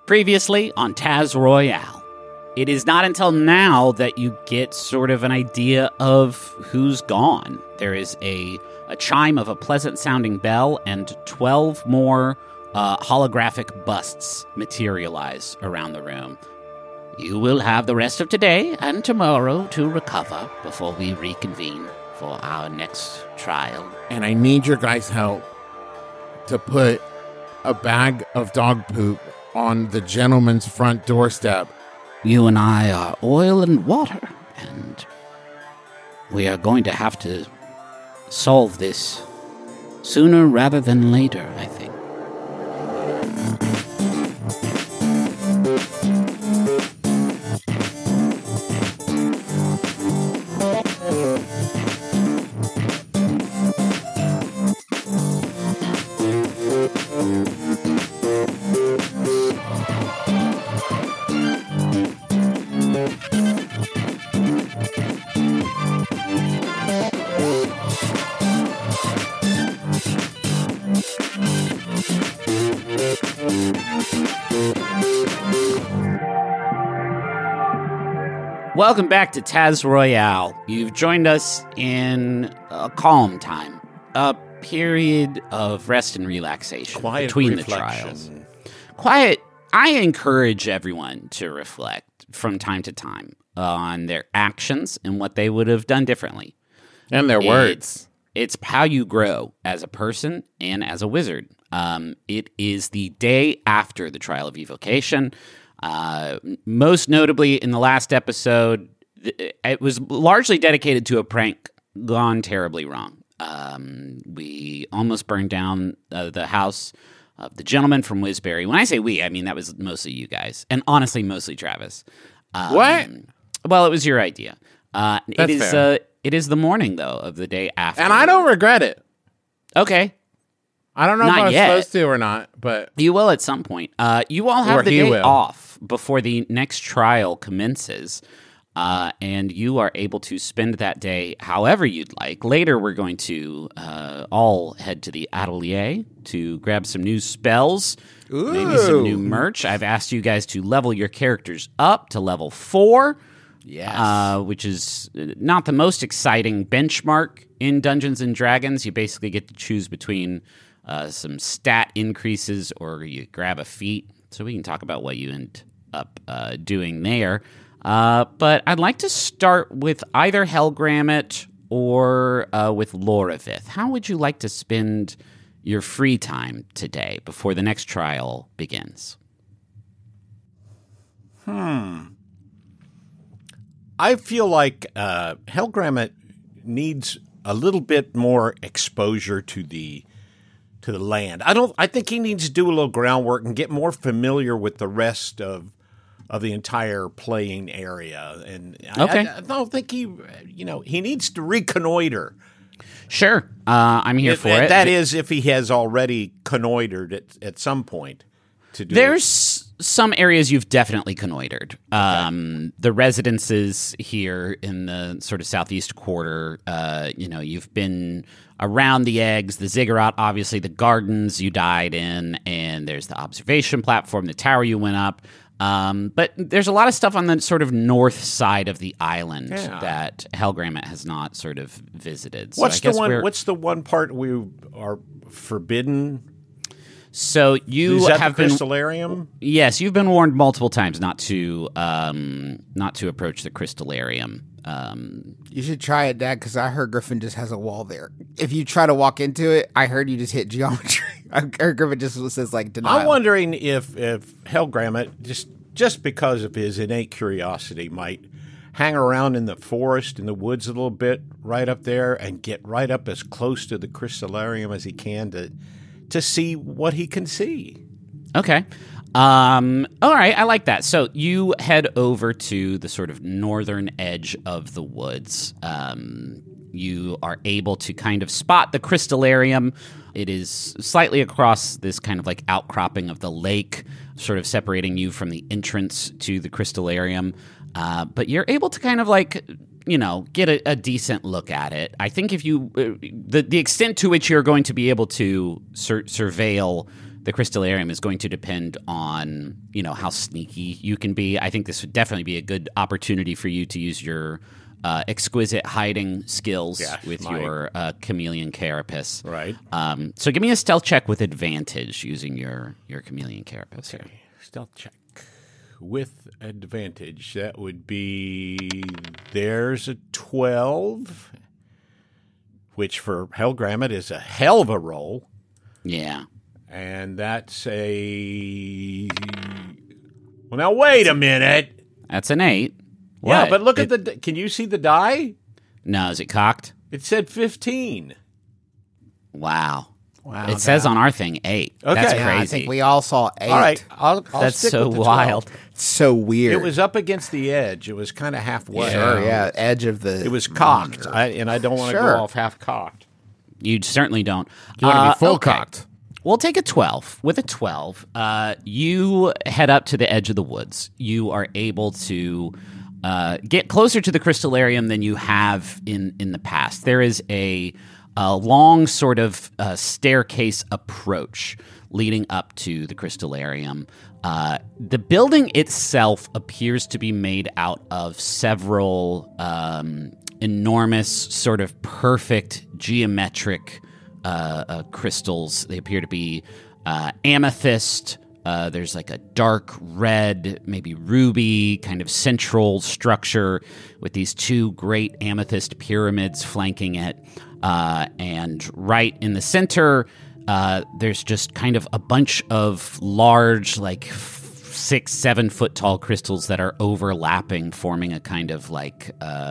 Previously on Taz Royale. It is not until now that you get sort of an idea of who's gone. There is a chime of a pleasant-sounding bell, and 12 more holographic busts materialize around the room. You will have the rest of today and tomorrow to recover before we reconvene for our next trial. And I need your guys' help to put a bag of dog poop on the gentleman's front doorstep. You and I are oil and water, and we are going to have to solve this sooner rather than later, I think. Welcome back to Taz Royale. You've joined us in a calm time, a period of rest and relaxation between the trials. Quiet. I encourage everyone to reflect from time to time on their actions and what they would have done differently. And their words. It's how you grow as a person and as a wizard. It is the day after the trial of evocation. Most notably, in the last episode, it was largely dedicated to a prank gone terribly wrong. We almost burned down the house of the gentleman from Wisbury. When I say we, I mean that was mostly you guys, and honestly, mostly Travis. What? Well, it was your idea. That's fair. It is the morning, though, of the day after. And I don't regret it. Okay. I don't know Not if I was yet. supposed to or not, but... You will at some point. You all have Or the he day will. off before the next trial commences, and you are able to spend that day however you'd like. Later, we're going to all head to the atelier to grab some new spells, maybe some new merch. I've asked you guys to level your characters up to level 4. Yes. Which is not the most exciting benchmark in Dungeons & Dragons. You basically get to choose between some stat increases or you grab a feat. So we can talk about what you end up doing there. But I'd like to start with either Helgrammet or with Loravith. How would you like to spend your free time today before the next trial begins? I feel like Helgrammet needs a little bit more exposure to the land. I think he needs to do a little groundwork and get more familiar with the rest of the entire playing area. And Okay. I don't think he needs to reconnoiter. Sure. I'm here for it. That is, if he has already connoitered at some point to do There's some areas you've definitely connoitered. The residences here in the sort of southeast quarter, you've been around the eggs, the ziggurat, obviously the gardens you died in, and there's the observation platform, the tower you went up. But there's a lot of stuff on the sort of north side of the island that Helgrammet has not sort of visited. So What's I guess What's the one part we are forbidden? So you Is that have the been Crystallarium? Yes, you've been warned multiple times not to approach the Crystallarium. You should try it, Dad, because I heard Griffin just has a wall there. If you try to walk into it, I heard you just hit geometry. I heard Griffin just says, denial. I'm wondering if Helgrammet, just because of his innate curiosity, might hang around in the forest, in the woods a little bit, right up there, and get right up as close to the Crystallarium as he can to see what he can see. Okay. All right, I like that. So you head over to the sort of northern edge of the woods. You are able to kind of spot the Crystallarium. It is slightly across this kind of like outcropping of the lake, sort of separating you from the entrance to the Crystallarium. But you're able to kind of like, get a decent look at it. I think if you, the extent to which you're going to be able to surveil the crystallarium is going to depend on, how sneaky you can be. I think this would definitely be a good opportunity for you to use your exquisite hiding skills with your chameleon carapace. Right. So give me a stealth check with advantage using your chameleon carapace here. Stealth check with advantage. That would be, there's a 12, which for Hellgrammet is a hell of a roll. Yeah. And that's a, well, now wait a minute. That's an 8. Yeah, What? but look at can you see the die? No, is it cocked? It said 15. Wow. Wow, It says on our thing 8. Okay. That's Yeah, crazy. I think we all saw 8. All right, I'll That's stick so with the 12. wild. It's so weird. It was up against the edge. It was kind of halfway. Sure, yeah, edge of the. It was cocked, and I don't want to Sure. go off half cocked. You certainly don't. You want to be full okay. cocked. We'll take a 12. With a 12, you head up to the edge of the woods. You are able to get closer to the crystallarium than you have in the past. There is a long sort of staircase approach leading up to the crystallarium. The building itself appears to be made out of several enormous, sort of perfect geometric crystals. They appear to be amethyst. There's like a dark red, maybe ruby kind of central structure with these 2 great amethyst pyramids flanking it. And right in the center, there's just kind of a bunch of large, like 6-7 foot tall crystals that are overlapping, forming a kind of like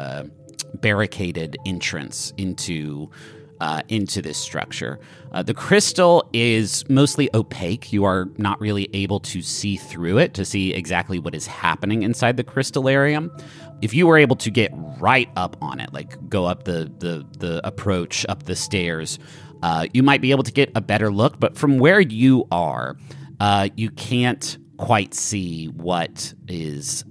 barricaded entrance into this structure. The crystal is mostly opaque. You are not really able to see through it to see exactly what is happening inside the crystallarium. If you were able to get right up on it, like go up the approach, up the stairs, you might be able to get a better look. But from where you are, you can't quite see what is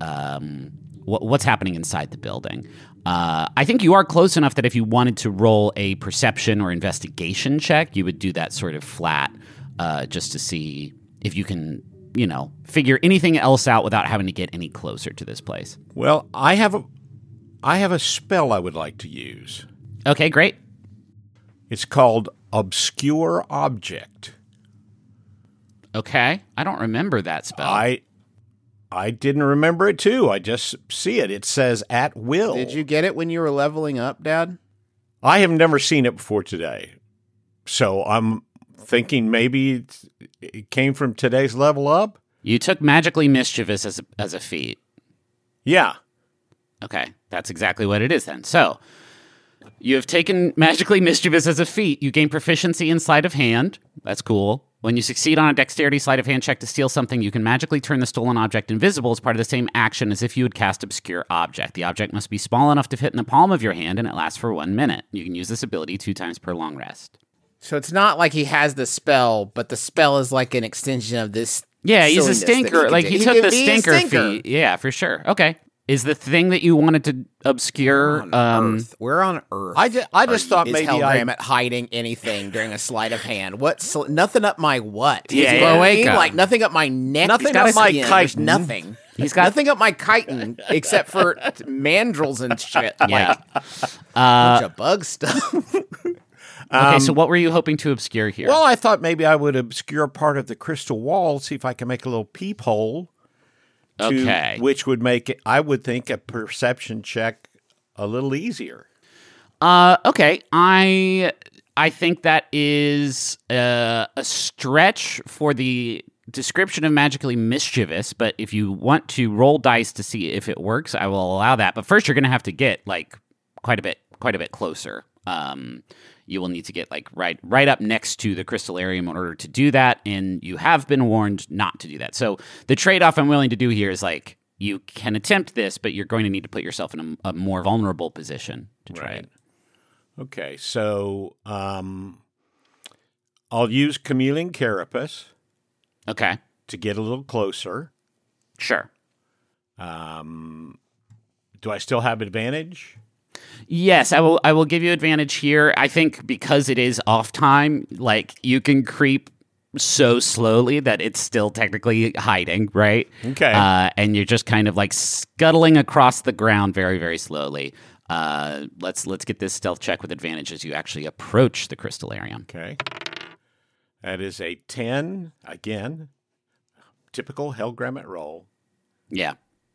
what's happening inside the building. I think you are close enough that if you wanted to roll a perception or investigation check, you would do that sort of flat, just to see if you can, figure anything else out without having to get any closer to this place. Well, I have a spell I would like to use. Okay, great. It's called Obscure Object. Okay, I don't remember that spell. I didn't remember it too. I just see it. It says at will. Did you get it when you were leveling up, Dad? I have never seen it before today. So I'm thinking maybe it came from today's level up. You took Magically Mischievous as a feat. Yeah. Okay, that's exactly what it is then. So, you have taken Magically Mischievous as a feat. You gain proficiency in Sleight of Hand. That's cool. When you succeed on a Dexterity Sleight of Hand check to steal something, you can magically turn the stolen object invisible as part of the same action as if you had cast Obscure Object. The object must be small enough to fit in the palm of your hand, and it lasts for 1 minute. You can use this ability 2 times per long rest. So it's not like he has the spell, but the spell is like an extension of this. Yeah, he's a silliness that stinker. can Like, do. he took could the be a stinker feat. Yeah, for sure. Okay. Is the thing that you wanted to obscure... Earth. We're on Earth. I just thought is maybe Hellgrammet hiding anything during a sleight of hand? What? Nothing up my what? Yeah, You yeah. know what I mean? Cloaca. Like nothing up my neck. Nothing There's up my skin. There's chitin. nothing. He's got- nothing up my chitin except for mandrels and shit. Yeah. Like bunch of bug stuff. Okay, so what were you hoping to obscure here? Well, I thought maybe I would obscure part of the crystal wall, see if I can make a little peephole. Okay. Which would make it, I would think, a perception check a little easier. Okay. I think that is a stretch for the description of Magically Mischievous, but if you want to roll dice to see if it works, I will allow that. But first, you're going to have to get like quite a bit closer. You will need to get like right up next to the crystallarium in order to do that, and you have been warned not to do that. So the trade-off I'm willing to do here is like you can attempt this, but you're going to need to put yourself in a more vulnerable position to try it. Okay, so I'll use Chameleon Carapace Okay, to get a little closer. sure. Do I still have advantage? Yes, I will give you advantage here. I think because it is off time, like you can creep so slowly that it's still technically hiding, right? Okay. And you're just kind of like scuttling across the ground very, very slowly. Let's get this stealth check with advantage as you actually approach the crystallarium. Okay. That is a 10. Again, typical Hellgrammet roll. Yeah.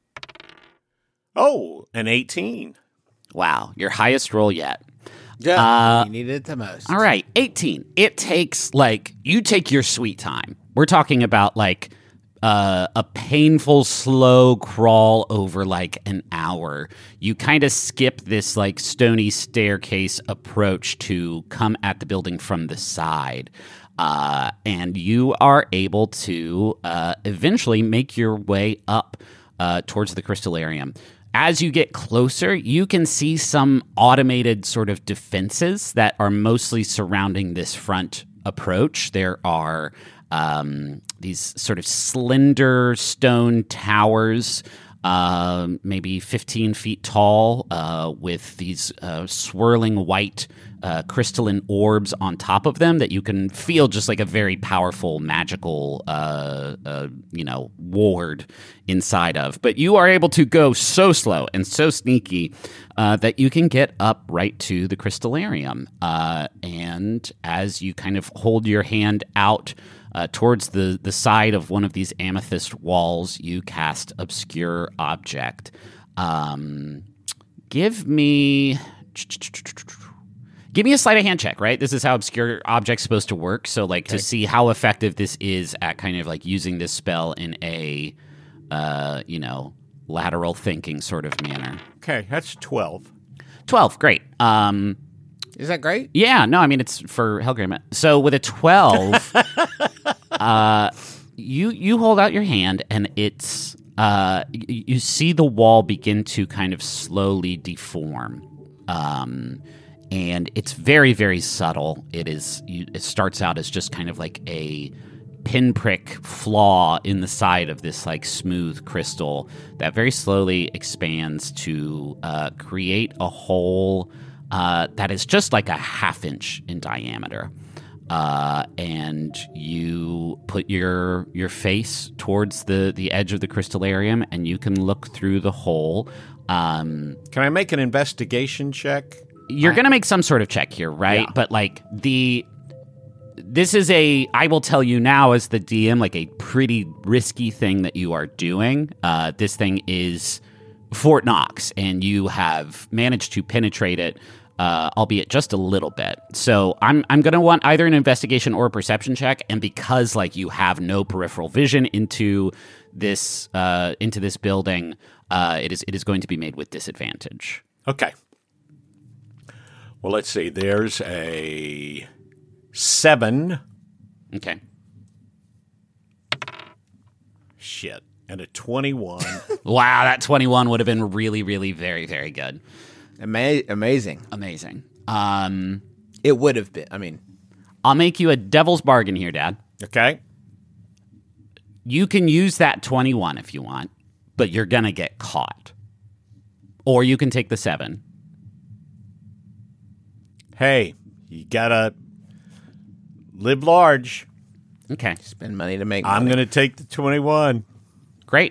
Oh, an 18. Wow. Your highest roll yet. Yeah, you needed it the most. All right. 18. It takes you take your sweet time. We're talking about a painful, slow crawl over an hour. You kind of skip this stony staircase approach to come at the building from the side. And you are able to eventually make your way up towards the crystallarium. As you get closer, you can see some automated sort of defenses that are mostly surrounding this front approach. There are these sort of slender stone towers, maybe 15 feet tall, with these swirling white crystalline orbs on top of them that you can feel just like a very powerful magical, ward inside of. But you are able to go so slow and so sneaky that you can get up right to the crystallarium. And as you kind of hold your hand out towards the side of one of these amethyst walls, you cast Obscure Object. Give me a sleight of hand check, right? This is how Obscure Object's supposed to work. So, to see how effective this is at kind of using this spell in a, lateral thinking sort of manner. Okay, that's 12. 12, great. Is that great? Yeah, no, I mean, it's for Hellgrammet. So with a 12, you hold out your hand, and it's you see the wall begin to kind of slowly deform. And it's very, very subtle. It starts out as just kind of like a pinprick flaw in the side of this smooth crystal that very slowly expands to create a hole that is just like a half-inch in diameter. And you put your face towards the edge of the crystallarium, and you can look through the hole. Can I make an investigation check? You're going to make some sort of check here, right? Yeah. But this is I will tell you now as the DM, a pretty risky thing that you are doing. This thing is Fort Knox, and you have managed to penetrate it, albeit just a little bit. So I'm going to want either an investigation or a perception check. And because you have no peripheral vision into this building, it is going to be made with disadvantage. Okay. Well, let's see. There's a 7. Okay. Shit. And a 21. Wow, that 21 would have been really, really very, very good. Amazing. Amazing. It would have been. I mean, I'll make you a devil's bargain here, Dad. Okay. You can use that 21 if you want, but you're going to get caught. Or you can take the 7. Hey, you gotta live large. Okay. spend money to make money. I'm going to take the 21. Great.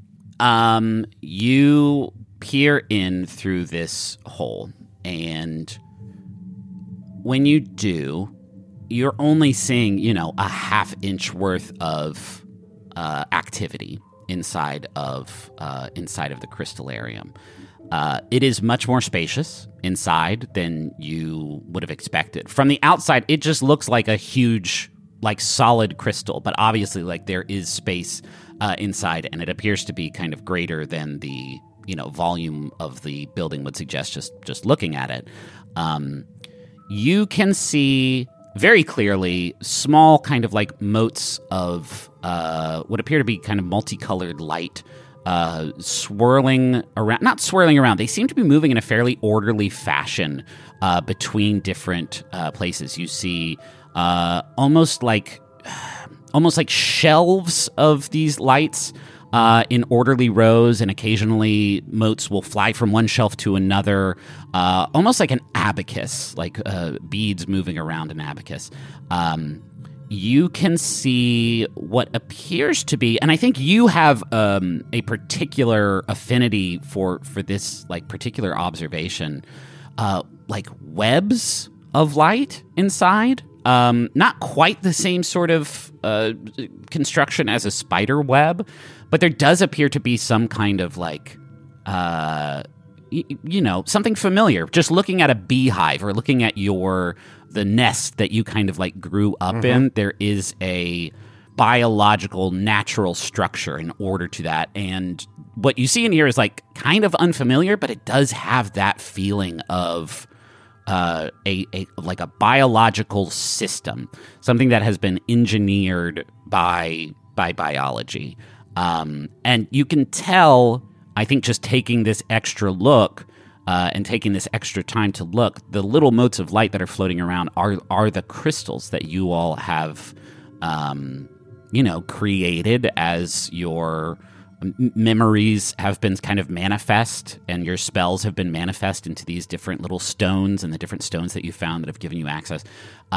You peer in through this hole, and when you do, you're only seeing, a half-inch worth of activity inside of the crystallarium. It is much more spacious inside than you would have expected. From the outside, it just looks like a huge, solid crystal, but obviously, there is space inside, and it appears to be kind of greater than the, volume of the building would suggest just looking at it. You can see very clearly small kind of motes of what appear to be kind of multicolored light swirling around, not swirling around. They seem to be moving in a fairly orderly fashion between different places. You see almost like shelves of these lights in orderly rows, and occasionally motes will fly from one shelf to another, almost like an abacus, beads moving around an abacus. you can see what appears to be, and I think you have a particular affinity for this like particular observation, like webs of light inside. Not quite the same sort of construction as a spider web, but there does appear to be some kind of like, something familiar. Just looking at a beehive or looking at the nest that you kind of like grew up in, there is a biological, natural structure in order to that. And what you see in here is like kind of unfamiliar, but it does have that feeling of a biological system, something that has been engineered by biology. And you can tell, I think, just taking this extra look and taking this extra time to look, the little motes of light that are floating around are the crystals that you all have, created as your memories have been kind of manifest, and your spells have been manifest into these different little stones and the different stones that you found that have given you access.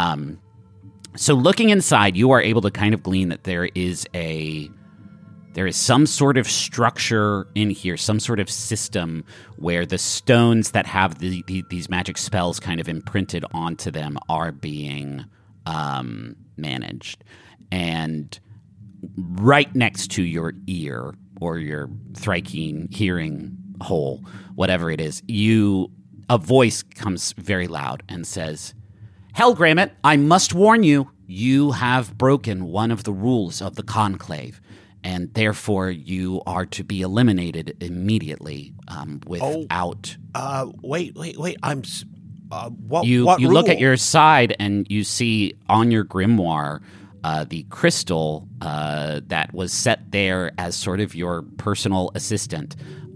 So looking inside, you are able to kind of glean that there is some sort of structure in here, some sort of system where the stones that have these magic spells kind of imprinted onto them are being managed. And right next to your ear or your Thrykean hearing hole, whatever it is, a voice comes very loud and says, "Helgrammet, I must warn you, you have broken one of the rules of the Conclave, and therefore you are to be eliminated immediately without..." Wait. What You rule? look at your side and you see on your grimoire the crystal that was set there as sort of your personal assistant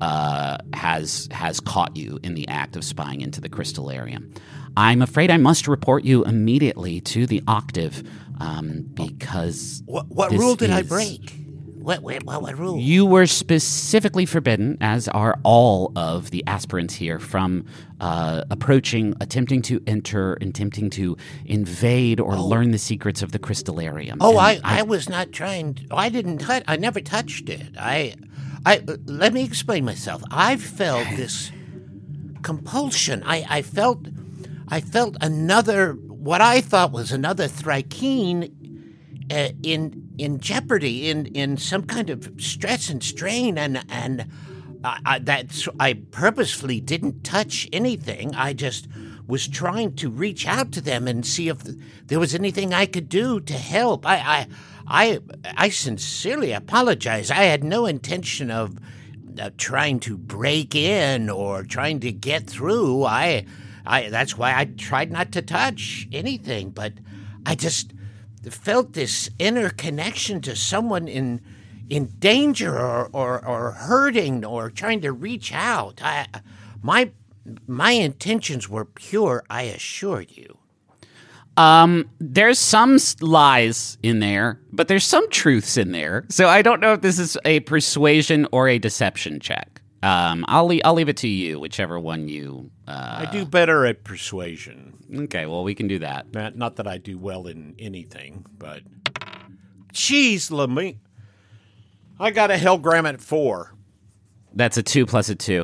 has caught you in the act of spying into the crystallarium. I'm afraid I must report you immediately to the Octave because What rule did I break? What rule? you were specifically forbidden, as are all of the aspirants here, from attempting to enter, attempting to invade or learn the secrets of the crystallarium. Oh, And I was not trying. I didn't touch. I never touched it. I let me explain myself. I felt this compulsion. I felt another, what I thought was another Thrykean in jeopardy, in some kind of stress and strain, and I purposefully didn't touch anything. I just was trying to reach out to them and see if there was anything I could do to help. I sincerely apologize. I had no intention of trying to break in or trying to get through. That's why I tried not to touch anything, but I just felt this inner connection to someone in danger or hurting or trying to reach out. My intentions were pure, I assure you. There's some lies in there, but there's some truths in there. So I don't know if this is a persuasion or a deception check. I'll leave it to you, whichever one you. I do better at persuasion. Okay, well, we can do that. Not that I do well in anything, but jeez, Lemmy, I got a Helgrammet 4. That's a 2 plus a 2.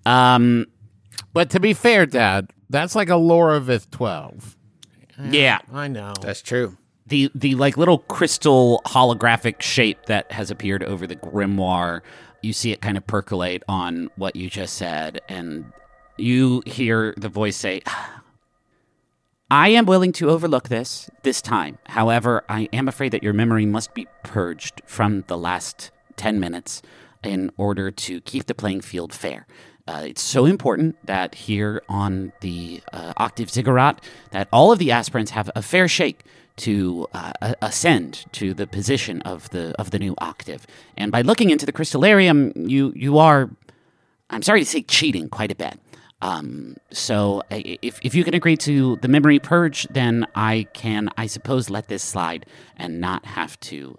But to be fair, Dad, that's like a Loravith 12. Yeah, I know. That's true. the like little crystal holographic shape that has appeared over the grimoire. You see it kind of percolate on what you just said, and you hear the voice say, "I am willing to overlook this time. However, I am afraid that your memory must be purged from the last 10 minutes in order to keep the playing field fair. It's so important that here on the Octave Ziggurat that all of the aspirants have a fair shake to ascend to the position of the new Octave. And by looking into the crystallarium, you are, I'm sorry to say, cheating quite a bit. So if you can agree to the memory purge, then I can, I suppose, let this slide and not have to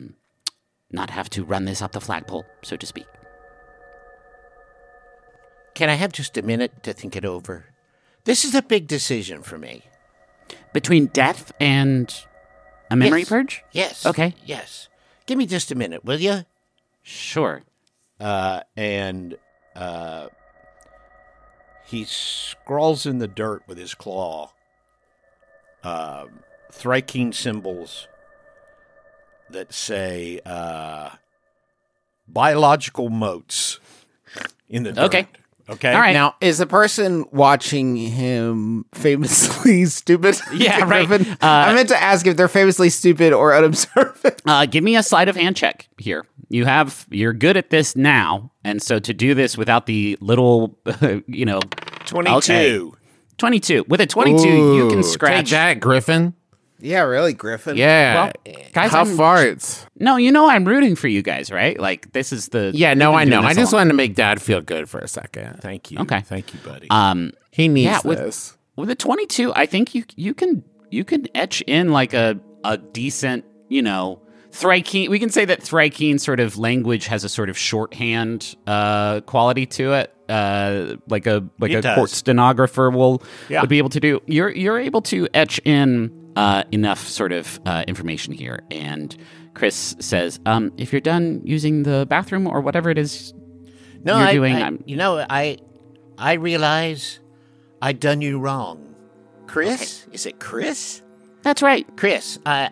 run this up the flagpole, so to speak." Can I have just a minute to think it over? This is a big decision for me. Between death and A memory Yes. purge? Yes. Okay. Yes. Give me just a minute, will you? Sure. And he scrawls in the dirt with his claw Thrykean symbols that say biological motes in the dirt. Okay. Okay. All right. Now, is the person watching him famously stupid? Yeah, right. Griffin? I meant to ask if they're famously stupid or unobservant. Give me a sleight of hand check here. You're good at this now, and so to do this without the little, 22. Okay. 22. With a 22, you can Ooh, scratch. Take that, Griffin. Yeah, really, Griffin. Yeah. Well, guys, Tough farts. No, I'm rooting for you guys, right? Like this is the. Yeah, no, we've I been know. doing I this just long. wanted to make Dad feel good for a second. Thank you. Okay. Thank you, buddy. He needs Yeah, this. With a 22, I think you can etch in like a decent, Thrykean. We can say that Thrykean sort of language has a sort of shorthand quality to it, like a It does. court stenographer would Yeah. be able to do. You're able to etch in enough sort of information here, and Chris says, if you're done using the bathroom or whatever it is no, you're I, doing, I realize I done you wrong. Chris? Is it Chris? that's right. Chris, I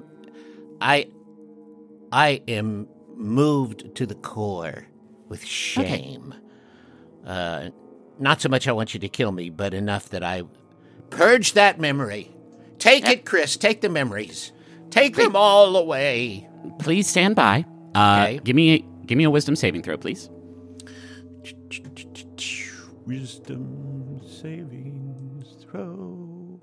am moved to the core with shame. Not so much I want you to kill me, but enough that I purge that memory. Take it, Chris. Take the memories. Take them all away. Please stand by. Okay. Give me a wisdom saving throw, please. Wisdom saving throw.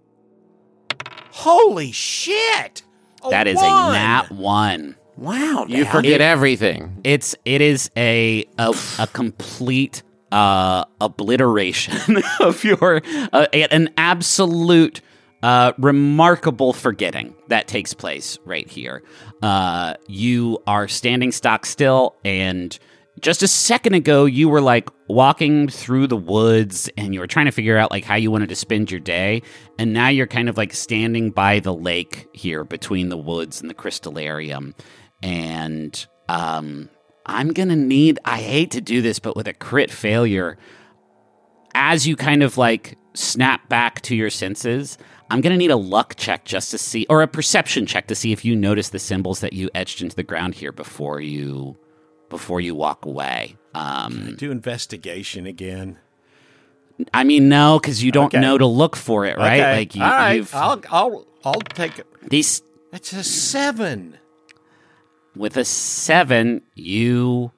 Holy shit! That is a nat 1. Wow. You Dad. forget everything. It is a complete obliteration of your an absolute remarkable forgetting that takes place right here. You are standing stock still, and just a second ago you were like walking through the woods and you were trying to figure out like how you wanted to spend your day, and now you're kind of like standing by the lake here between the woods and the crystallarium. And I'm gonna need, I hate to do this, but with a crit failure, as you kind of like snap back to your senses, I'm gonna need a luck check just to see, or a perception check to see if you notice the symbols that you etched into the ground here before you walk away. Do investigation again. I mean, no, because you don't Okay. know to look for it, right? Okay. Like all right. you've I'll take it. these. That's a 7. With a 7, you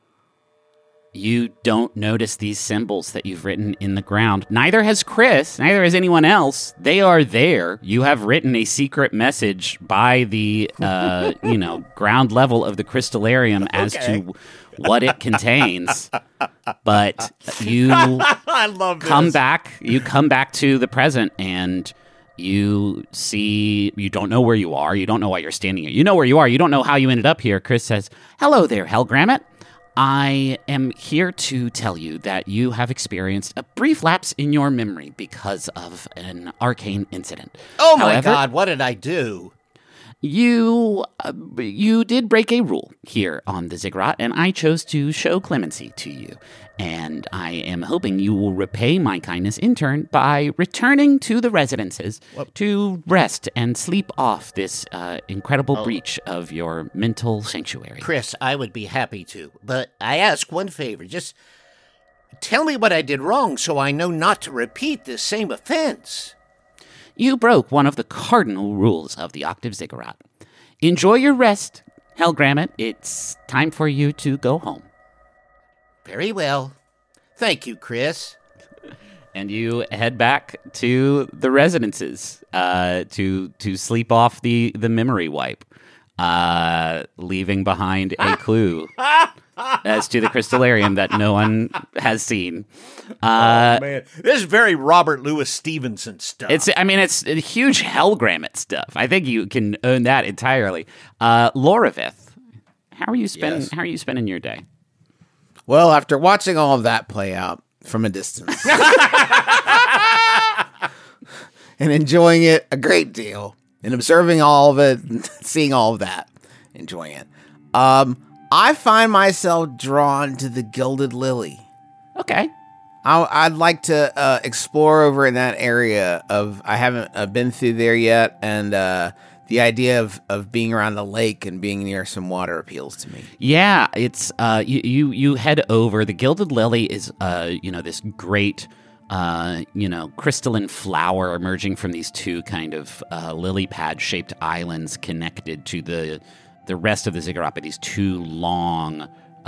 don't notice these symbols that you've written in the ground. Neither has Chris, neither has anyone else. They are there. You have written a secret message by the ground level of the crystallarium as to what it contains. But you I love this. come back to the present, and you see, you don't know where you are. You don't know why you're standing here. You know where you are. You don't know how you ended up here. Chris says, "Hello there, Helgrammet. I am here to tell you that you have experienced a brief lapse in your memory because of an arcane incident. Oh my However, God! What did I do? You did break a rule here on the Ziggurat, and I chose to show clemency to you. And I am hoping you will repay my kindness in turn by returning to the residences to rest and sleep off this incredible breach of your mental sanctuary. Chris, I would be happy to, but I ask one favor. Just tell me what I did wrong so I know not to repeat this same offense. You broke one of the cardinal rules of the Octave Ziggurat. Enjoy your rest, Helgrammet. It's time for you to go home. Very well. Thank you, Chris. And you head back to the residences to sleep off the memory wipe, leaving behind a clue as to the crystallarium that no one has seen. Man, this is very Robert Louis Stevenson stuff. It's a huge Helgrammet stuff. I think you can own that entirely. Loravith, how are you spending your day? Well, after watching all of that play out from a distance and enjoying it a great deal, and observing all of it, seeing all of that, enjoying it. I find myself drawn to the Gilded Lily. Okay. I'd like to explore over in that area of. I haven't been through there yet, and the idea of being around the lake and being near some water appeals to me. Yeah, it's you head over. The Gilded Lily is this great crystalline flower emerging from these two kind of lily pad shaped islands connected to the rest of the ziggurat by these two long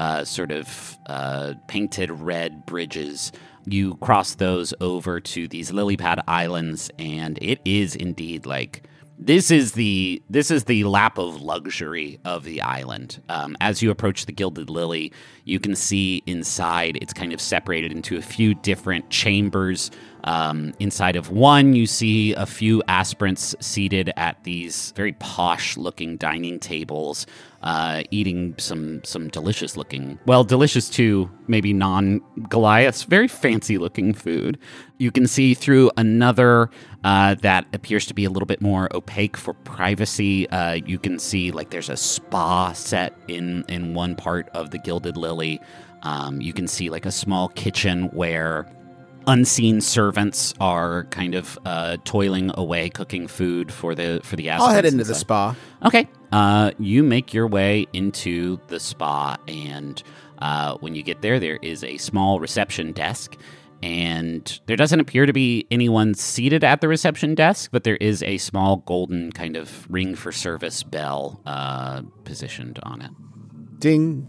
painted red bridges. You cross those over to these lily pad islands, and it is indeed like this is the lap of luxury of the island. As you approach the Gilded Lily, you can see inside it's kind of separated into a few different chambers. Inside of one, you see a few aspirants seated at these very posh-looking dining tables, eating some delicious-looking, delicious too, maybe non-Goliaths, very fancy-looking food. You can see through another that appears to be a little bit more opaque for privacy. You can see like there's a spa set in one part of the Gilded Lily. You can see like a small kitchen where unseen servants are kind of toiling away, cooking food for the aspirants. I'll head into the spa. Okay. You make your way into the spa, and when you get there, there is a small reception desk, and there doesn't appear to be anyone seated at the reception desk, but there is a small golden kind of ring for service bell positioned on it. Ding.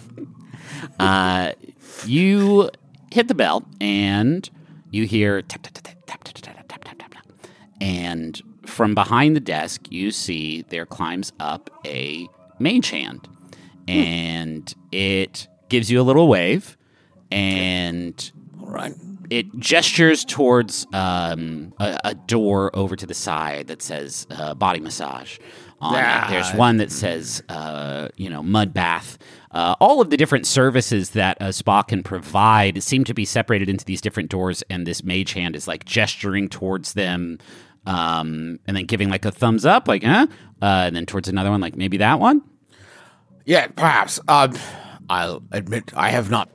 You hit the bell, and you hear tap, tap, tap, tap, tap, tap, tap, tap, tap, tap. And from behind the desk, you see there climbs up a mage hand, and it gives you a little wave, and it gestures towards a door over to the side that says body massage on it. There's one that says, mud bath. All of the different services that a spa can provide seem to be separated into these different doors, and this mage hand is like gesturing towards them, and then giving like a thumbs up, like, and then towards another one, like maybe that one. Yeah, perhaps. I'll admit I have not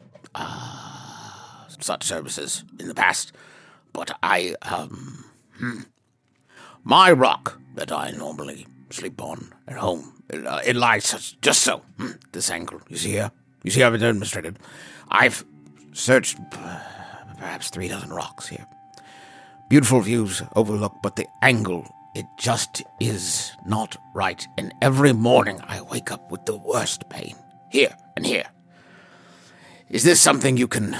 such services in the past, but my rock that I normally sleep on at home, it lies just so. This angle, you see here? You see how it's demonstrated? I've searched perhaps 3 dozen rocks here. Beautiful views overlook, but the angle, it just is not right. And every morning I wake up with the worst pain. Here and here. Is this something you can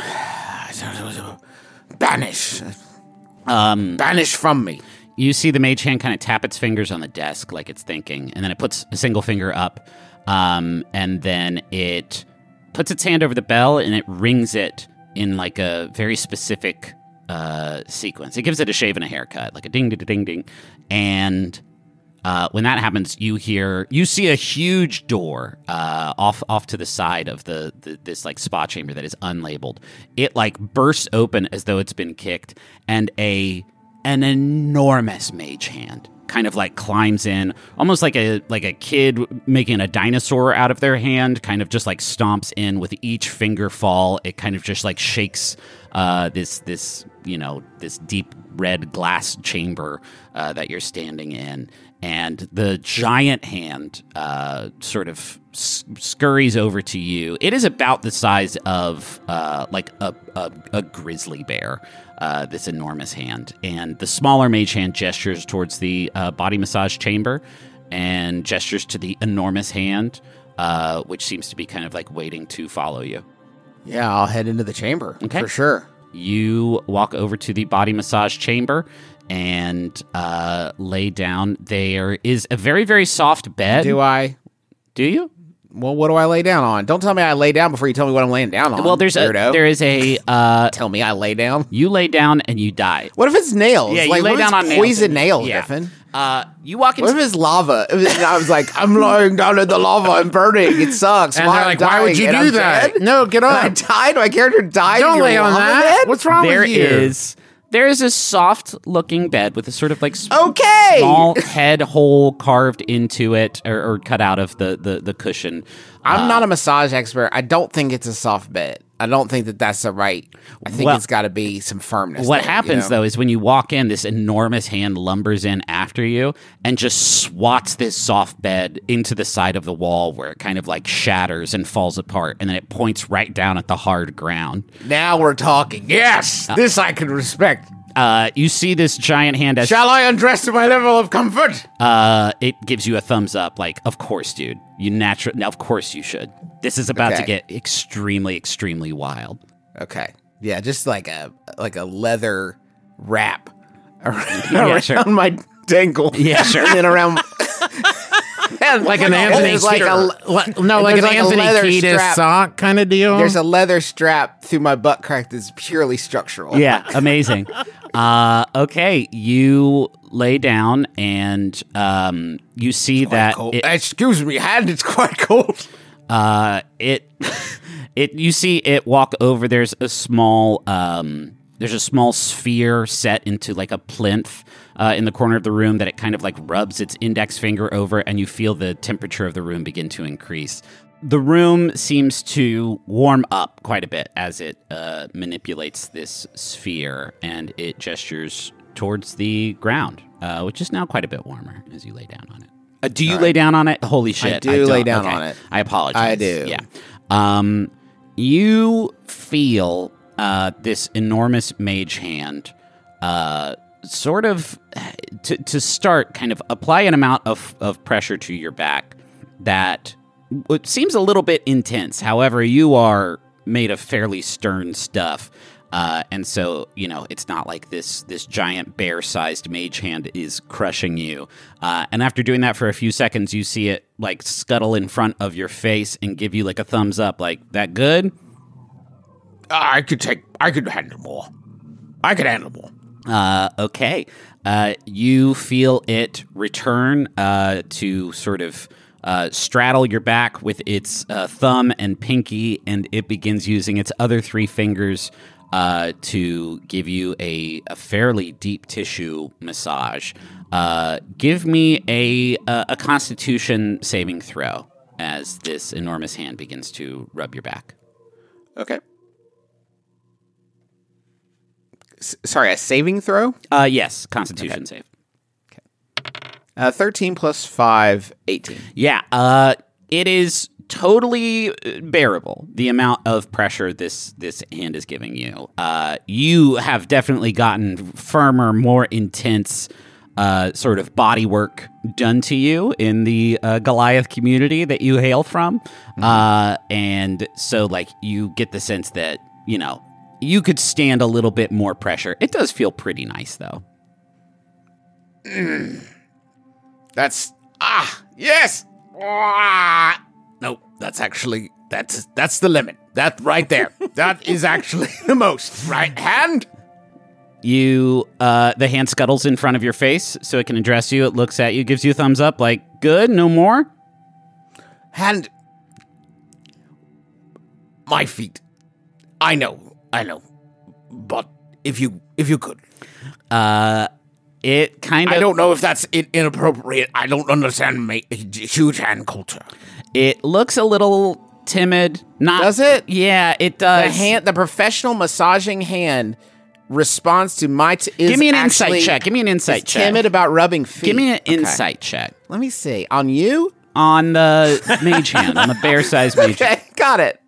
banish? Banish from me? You see the mage hand kind of tap its fingers on the desk like it's thinking, and then it puts a single finger up, and then it puts its hand over the bell, and it rings it in like a very specific sequence. It gives it a shave and a haircut, like a ding, ding, ding, ding. And when that happens, you see a huge door off to the side of this like spa chamber that is unlabeled. It like bursts open as though it's been kicked, and an enormous mage hand kind of like climbs in, almost like a kid making a dinosaur out of their hand, kind of just like stomps in with each finger fall. It kind of just like shakes this deep red glass chamber that you're standing in, and the giant hand sort of scurries over to you. It is about the size of like a grizzly bear. This enormous hand, and the smaller mage hand gestures towards the body massage chamber and gestures to the enormous hand, which seems to be kind of like waiting to follow you. Yeah, I'll head into the chamber for sure. You walk over to the body massage chamber and lay down. There is a very, very soft bed. Do I? Do you? Well, what do I lay down on? Don't tell me I lay down before you tell me what I'm laying down on. Well, there is a tell me I lay down. You lay down and you die. What if it's nails? Yeah, like, you lay down on poison nails. nails, Griffin. You walk into... What if it's lava? I was like, I'm lying down in the lava and burning. It sucks. And they're like, why would you do that? Dead? No, get up. I died. My character died. Don't lay on that. Bed? What's wrong with you? There is There's a soft-looking bed with a sort of like Okay! small head hole carved into it or cut out of the cushion. I'm not a massage expert. I don't think it's a soft bed. I don't think that that's the right. I think Well, it's got to be some firmness. What there, happens, you know? though, is when you walk in, this enormous hand lumbers in after you and just swats this soft bed into the side of the wall where it kind of like shatters and falls apart, and then it points right down at the hard ground. Now we're talking. Yes, this I can respect. You see this giant hand as Shall I undress to my level of comfort? it gives you a thumbs up, like, of course, dude. Now, of course you should. This is about to Okay. get extremely, extremely wild. Okay. Yeah, just like a leather wrap around, Yeah, sure. my dangle. Yeah, sure. And then around Like an Anthony There's like like an there's like a Anthony leather Kiedis strap. sock kind of deal. There's a leather strap through my butt crack that's purely structural. Yeah, amazing. Okay, you lay down and you see that Cold. Excuse me, hand. It's quite cold. you see it walk over. There's a small sphere set into like a plinth in the corner of the room that it kind of like rubs its index finger over, and you feel the temperature of the room begin to increase. The room seems to warm up quite a bit as it manipulates this sphere, and it gestures towards the ground, which is now quite a bit warmer as you lay down on it. Do you lay down on it? Holy shit. do don't. lay down Okay. on it. I apologize. I do. Yeah. You feel this enormous mage hand sort of, to start, kind of apply an amount of pressure to your back that it seems a little bit intense. However, you are made of fairly stern stuff. And so, it's not like this giant bear-sized mage hand is crushing you. And after doing that for a few seconds, you see it like scuttle in front of your face and give you like a thumbs up, like, that good? I could handle more. I could handle more. Okay. You feel it return to sort of straddle your back with its thumb and pinky, and it begins using its other three fingers to give you a fairly deep tissue massage. Give me a Constitution saving throw as this enormous hand begins to rub your back. Okay. Sorry, a saving throw? Yes, Constitution save. 13 plus 5, 18. Yeah, it is totally bearable, the amount of pressure this hand is giving you. You have definitely gotten firmer, more intense sort of body work done to you in the Goliath community that you hail from. And so, like, you get the sense that, you could stand a little bit more pressure. It does feel pretty nice, though. That's yes. No, that's the limit. That right there. That is actually the most. Right hand. You, the hand scuttles in front of your face so it can address you. It looks at you, gives you a thumbs up, like, good, no more? Hand. My feet. I know. But if you could. It kind of... I don't know if that's inappropriate. I don't understand huge hand culture. It looks a little timid. Not... Does it? Yeah, it The does. the professional massaging hand responds to my Give me an insight check. Give me an insight check. Timid about rubbing feet. Give me an Okay. insight check. Let me see. On you? On the mage hand, on the bear-sized mage hand. Okay, got it.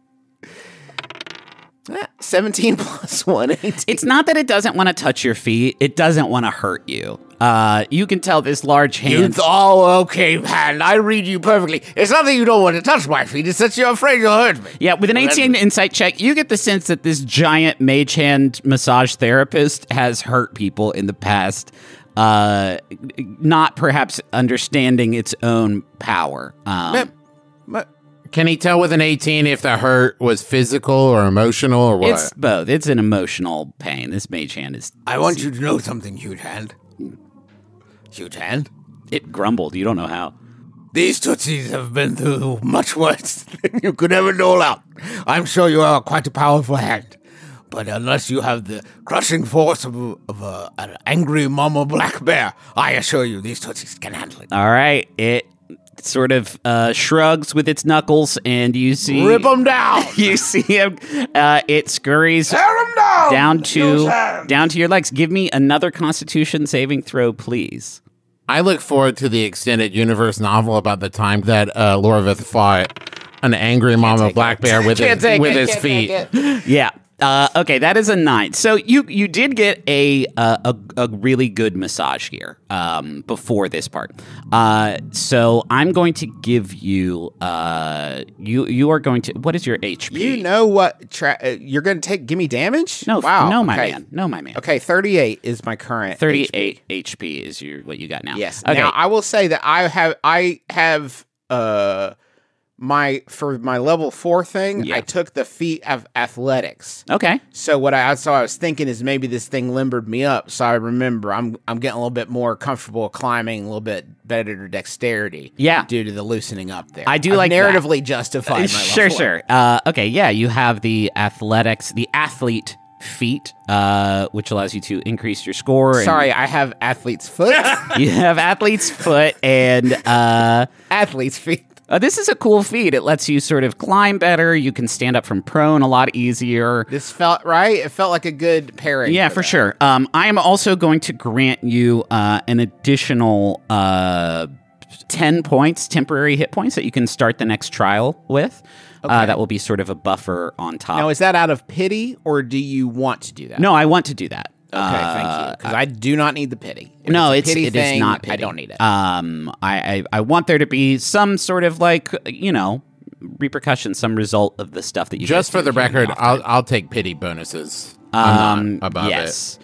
17 plus 1, 18. It's not that it doesn't want to touch your feet. It doesn't want to hurt you. You can tell this large hand... Okay, hand. I read you perfectly. It's not that you don't want to touch my feet. It's that you're afraid you'll hurt me. Yeah, with an 18 insight check, you get the sense that this giant mage hand massage therapist has hurt people in the past, not perhaps understanding its own power. Can he tell with an 18 if the hurt was physical or emotional or what? It's both. It's an emotional pain. This mage hand is... I want you to know something, huge hand. Huge hand. It grumbled. You don't know how. These tootsies have been through much worse than you could ever dole out. I'm sure you are quite a powerful hand. but unless you have the crushing force of an angry mama black bear, I assure you these tootsies can handle it. All right. It sort of shrugs with its knuckles, and you see... Rip them down! You see him. It scurries Tear them down! down to your legs. Give me another Constitution saving throw, please. I look forward to the extended universe novel about the time that Lorvith fought an angry mama black bear with his feet. Yeah. Okay, that is a 9. So you did get a really good massage here before this part. So I'm going to give you you are going to, what is your HP? You know what? You're going to give me damage? No, wow. no, my man. No, my man. Okay, 38 is my current 38 HP is what you got now. Yes. Okay. Now I will say that I have for my level 4 thing, Yeah. I took the feat of athletics. Okay. So what I was thinking is maybe this thing limbered me up. So I remember I'm getting a little bit more comfortable climbing, a little bit better dexterity. Yeah. Due to the loosening up there. I do I've like that. narratively justified my Sure, level. sure. Okay, yeah, you have the athlete feat, which allows you to increase your score. and Sorry, I have athlete's foot. You have athlete's foot, and Athlete's feet. this is a cool feat. It lets you sort of climb better. You can stand up from prone a lot easier. This felt right. It felt like a good pairing. Yeah, for that. sure. I am also going to grant you an additional 10 points, temporary hit points that you can start the next trial with. That will be sort of a buffer on top. Now, is that out of pity, or do you want to do that? No, I want to do that. Okay, thank you. Because I do not need the pity. If No, it's a it pity is thing, not pity. I don't need it. I want there to be some sort of repercussion, some result of the stuff that you Just guys for do the here in record, Off-Time. I'll take pity bonuses. I'm not above yes.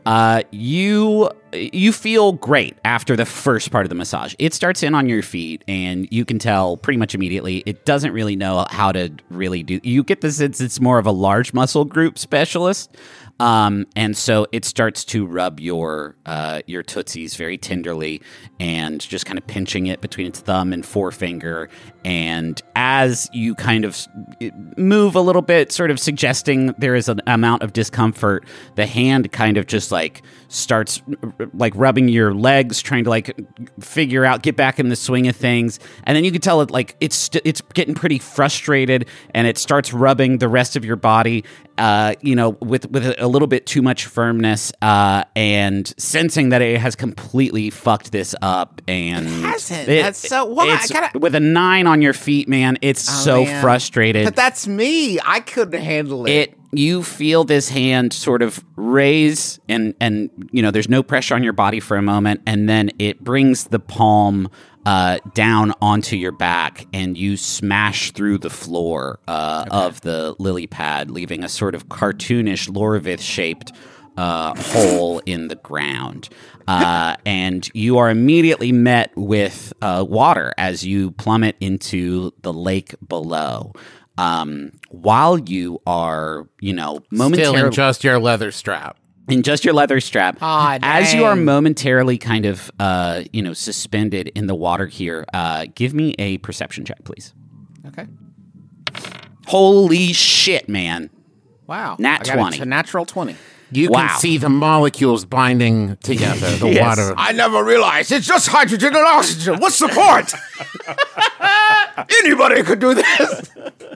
You feel great after the first part of the massage. It starts in on your feet, and you can tell pretty much immediately it doesn't really know how to really do. You get the sense it's more of a large muscle group specialist, and so it starts to rub your tootsies very tenderly, and just kind of pinching it between its thumb and forefinger. And as you kind of move a little bit, sort of suggesting there is an amount of discomfort, the hand kind of just starts rubbing your legs, trying to figure out, get back in the swing of things. And then you can tell it it's getting pretty frustrated, and it starts rubbing the rest of your body, with a little bit too much firmness, and sensing that it has completely fucked this up. And It hasn't. That's so- why? it's- I gotta- with a 9 on your feet, man, it's so man. frustrated. But that's me. I couldn't handle it. You feel this hand sort of raise, and there's no pressure on your body for a moment, and then it brings the palm down onto your back, and you smash through the floor of the lily pad, leaving a sort of cartoonish Lorvith-shaped hole in the ground. And you are immediately met with water as you plummet into the lake below. While you are, momentarily Still in just your leather strap. in just your leather strap, Aw, as you are dang. momentarily kind of, suspended in the water here, give me a perception check, please. Okay. Holy shit, man. Wow. Nat I got 20. A natural 20. You Wow. can see the molecules binding together, the Yes. water. I never realized it's just hydrogen and oxygen. What's the point? Anybody could do this.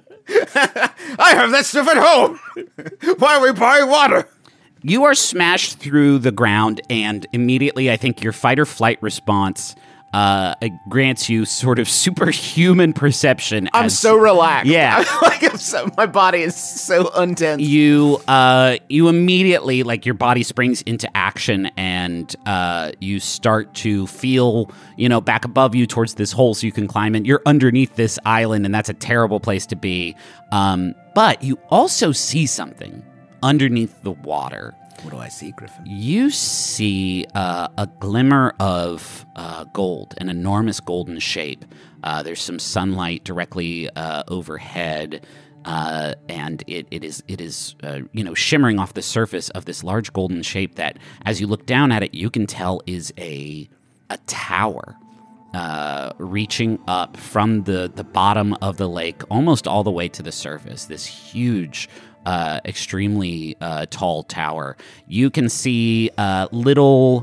I have that stuff at home. Why are we buying water? You are smashed through the ground, and immediately I think your fight or flight response grants you sort of superhuman perception. I'm so relaxed. Yeah. My body is so untense. You immediately, your body springs into action, and you start to feel, back above you towards this hole so you can climb in. You're underneath this island, and that's a terrible place to be. But you also see something underneath the water. What do I see, Griffin? You see a glimmer of gold, an enormous golden shape. There's some sunlight directly overhead, and it is shimmering off the surface of this large golden shape that, as you look down at it, you can tell is a tower. reaching up from the bottom of the lake almost all the way to the surface. This huge, extremely tall tower. You can see little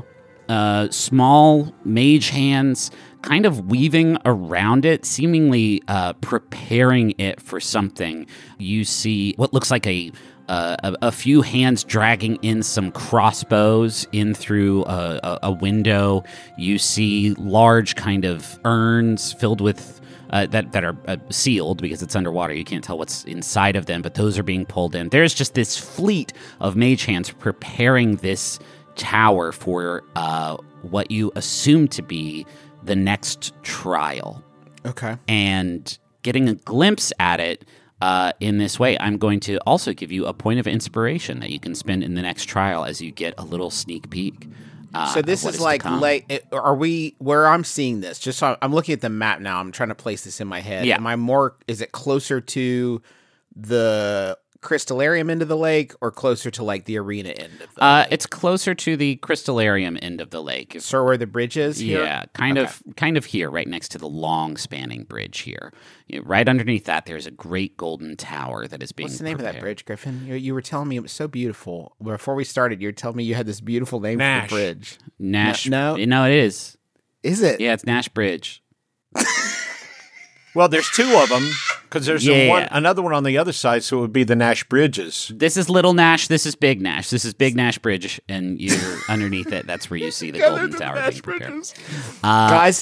small mage hands kind of weaving around it, seemingly preparing it for something. You see what looks like a few hands dragging in some crossbows in through a window. You see large kind of urns filled with that are sealed because it's underwater. You can't tell what's inside of them, but those are being pulled in. There's just this fleet of mage hands preparing this tower for what you assume to be the next trial. Okay. And getting a glimpse at it in this way, I'm going to also give you a point of inspiration that you can spend in the next trial as you get a little sneak peek. So this is like, are we, where I'm seeing this, just so I'm looking at the map now, I'm trying to place this in my head. Yeah. Is it closer to the Crystallarium end of the lake or closer to like the arena end of the lake? It's closer to the Crystallarium end of the lake. So where the bridge is here? Yeah, kind of here, right next to the long spanning bridge here. Right underneath that, there's a great golden tower that is being What's the name prepared. of that bridge, Griffin? You were telling me it was so beautiful. Before we started, you were telling me you had this beautiful name for the bridge. Nash. No, it is. Is it? Yeah, it's Nash Bridge. Well, there's two of them because there's another one on the other side, so it would be the Nash Bridges. This is Little Nash. This is Big Nash. This is Big Nash Bridge, and you're underneath it. That's where you see the golden tower being prepared. Guys,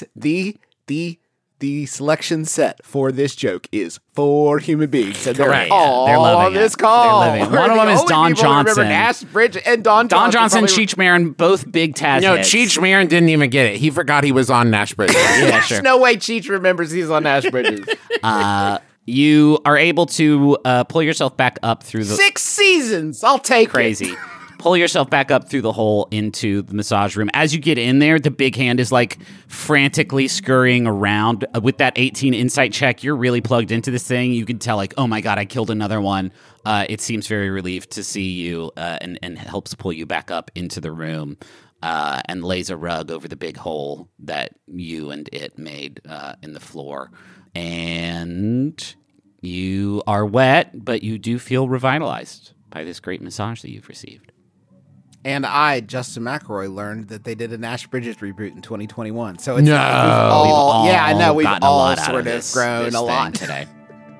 the selection set for this joke is 4 human beings, and they're all they're loving on this it. call. They're loving it. One of them is Don Johnson. Nash Bridge and Don Johnson, probably... Cheech Marin, both big Taz No, heads. Cheech Marin didn't even get it. He forgot he was on Nash Bridge. Yeah, sure. There's no way Cheech remembers he's on Nash Bridges. You are able to pull yourself back up through the 6 seasons. I'll take crazy. it. Pull yourself back up through the hole into the massage room. As you get in there, the big hand is like frantically scurrying around. With that 18 insight check, you're really plugged into this thing. You can tell, like, oh my God, I killed another one. It seems very relieved to see you and helps pull you back up into the room and lays a rug over the big hole that you and it made in the floor. And you are wet, but you do feel revitalized by this great massage that you've received. And I, Justin McElroy, learned that they did a Nash Bridges reboot in 2021. So it's No. we've all, yeah, I know we've gotten a all lot out sort of this grown a lot thing today.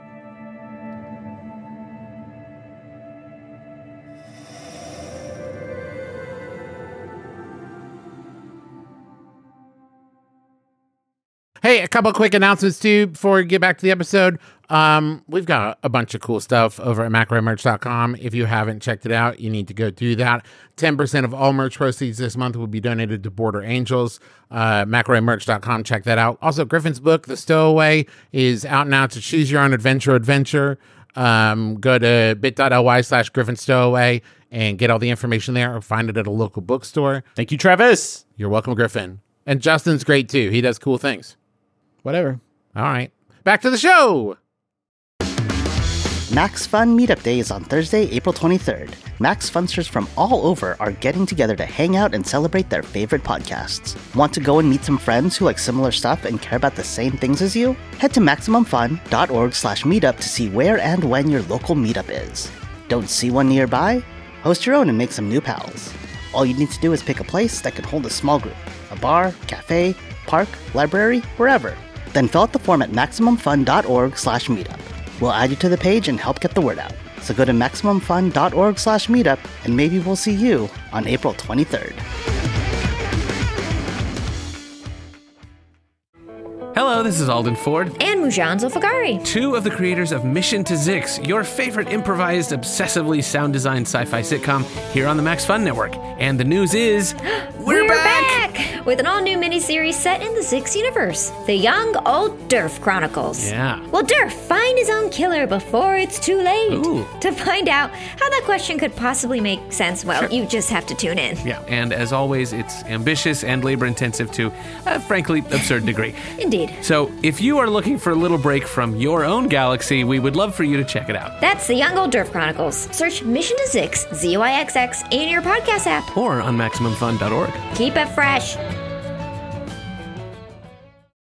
Hey, a couple quick announcements too before we get back to the episode. We've got a bunch of cool stuff over at McElroyMerch.com. If you haven't checked it out, you need to go do that. 10% of all merch proceeds this month will be donated to Border Angels. McElroyMerch.com, check that out. Also, Griffin's book, The Stowaway, is out now to choose your own adventure. Go to bit.ly/GriffinStowaway and get all the information there, or find it at a local bookstore. Thank you, Travis. You're welcome, Griffin. And Justin's great too. He does cool things. Whatever. All right. Back to the show. Max Fun Meetup Day is on Thursday, April 23rd. Max Funsters from all over are getting together to hang out and celebrate their favorite podcasts. Want to go and meet some friends who like similar stuff and care about the same things as you? Head to MaximumFun.org/meetup to see where and when your local meetup is. Don't see one nearby? Host your own and make some new pals. All you need to do is pick a place that can hold a small group. A bar, cafe, park, library, wherever. Then fill out the form at MaximumFun.org/meetup. We'll add you to the page and help get the word out. So go to MaximumFun.org/meetup and maybe we'll see you on April 23rd. Hello, this is Alden Ford. And Mujan Zulfagari. 2 of the creators of Mission to Zix, your favorite improvised, obsessively sound-designed sci-fi sitcom here on the Max Fun Network. And the news is... We're back! With an all-new miniseries set in the Zix universe, The Young Old Durf Chronicles. Yeah. Will Durf find his own killer before it's too late? Ooh. To find out how that question could possibly make sense, well, you just have to tune in. Yeah, and as always, it's ambitious and labor-intensive to, frankly, absurd degree. Indeed. So, if you are looking for a little break from your own galaxy, we would love for you to check it out. That's The Young Old Durf Chronicles. Search Mission to Zix, ZYXX, in your podcast app. Or on MaximumFun.org. Keep it fresh.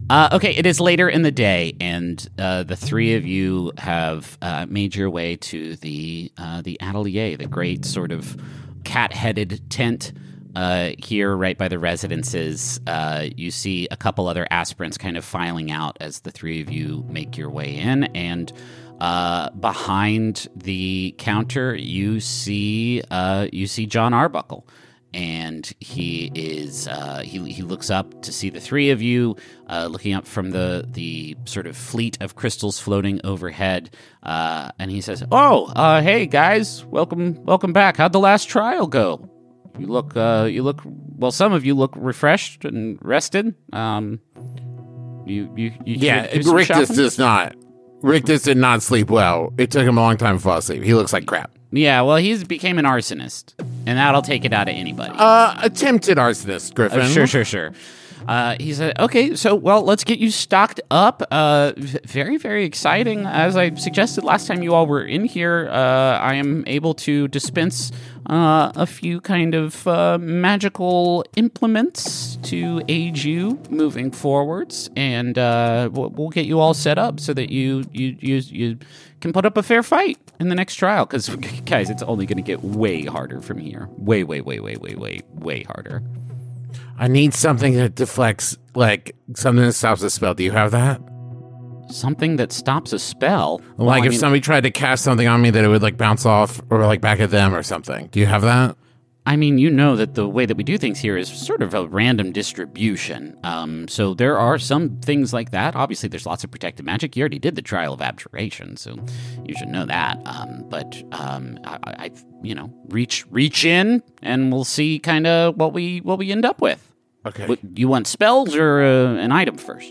Okay, it is later in the day, and the three of you have made your way to the atelier, the great sort of cat-headed tent here right by the residences. You see a couple other aspirants kind of filing out as the three of you make your way in, and behind the counter you see John Arbuckle. And he is he looks up to see the three of you, looking up from the sort of fleet of crystals floating overhead, and he says, "Oh, hey guys, welcome back. How'd the last trial go? You look well. Some of you look refreshed and rested. You Rictus does not. Rictus did not sleep well. It took him a long time to fall asleep. He looks like crap. Yeah, well, he became an arsonist, and that'll take it out of anybody. Attempted arsonist, Griffin. Sure. He said, okay, so, well, let's get you stocked up. Very, very exciting. As I suggested last time you all were in here, I am able to dispense a few kind of magical implements to aid you moving forwards, and we'll get you all set up so that you can put up a fair fight in the next trial. Because, guys, it's only going to get way harder from here. Way harder. I need something that deflects, like, something that stops a spell. Do you have that? Something that stops a spell? Like, if somebody tried to cast something on me that it would, like, bounce off or, like, back at them or something. Do you have that? I mean, you know that the way that we do things here is sort of a random distribution. So there are some things like that. Obviously, there's lots of protective magic. You already did the Trial of Abjuration, so you should know that. But I reach in, and we'll see kind of what we end up with. Okay. You want spells or an item first?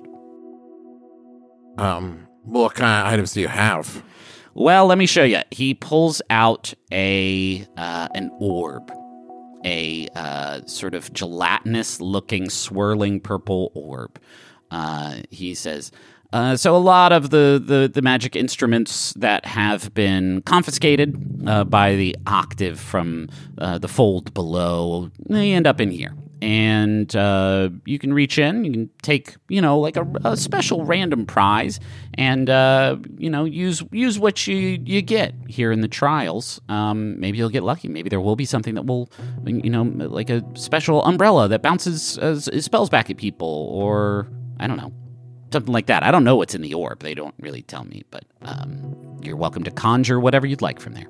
What kind of items do you have? Well, let me show you. He pulls out an orb. A sort of gelatinous-looking, swirling purple orb. He says, so a lot of the magic instruments that have been confiscated by the octave from the fold below, they end up in here. And you can reach in, you can take, like a special random prize, and use what you get here in the trials. Maybe you'll get lucky. Maybe there will be something that will, like a special umbrella that bounces spells back at people, or I don't know, something like that. I don't know what's in the orb. They don't really tell me, but you're welcome to conjure whatever you'd like from there.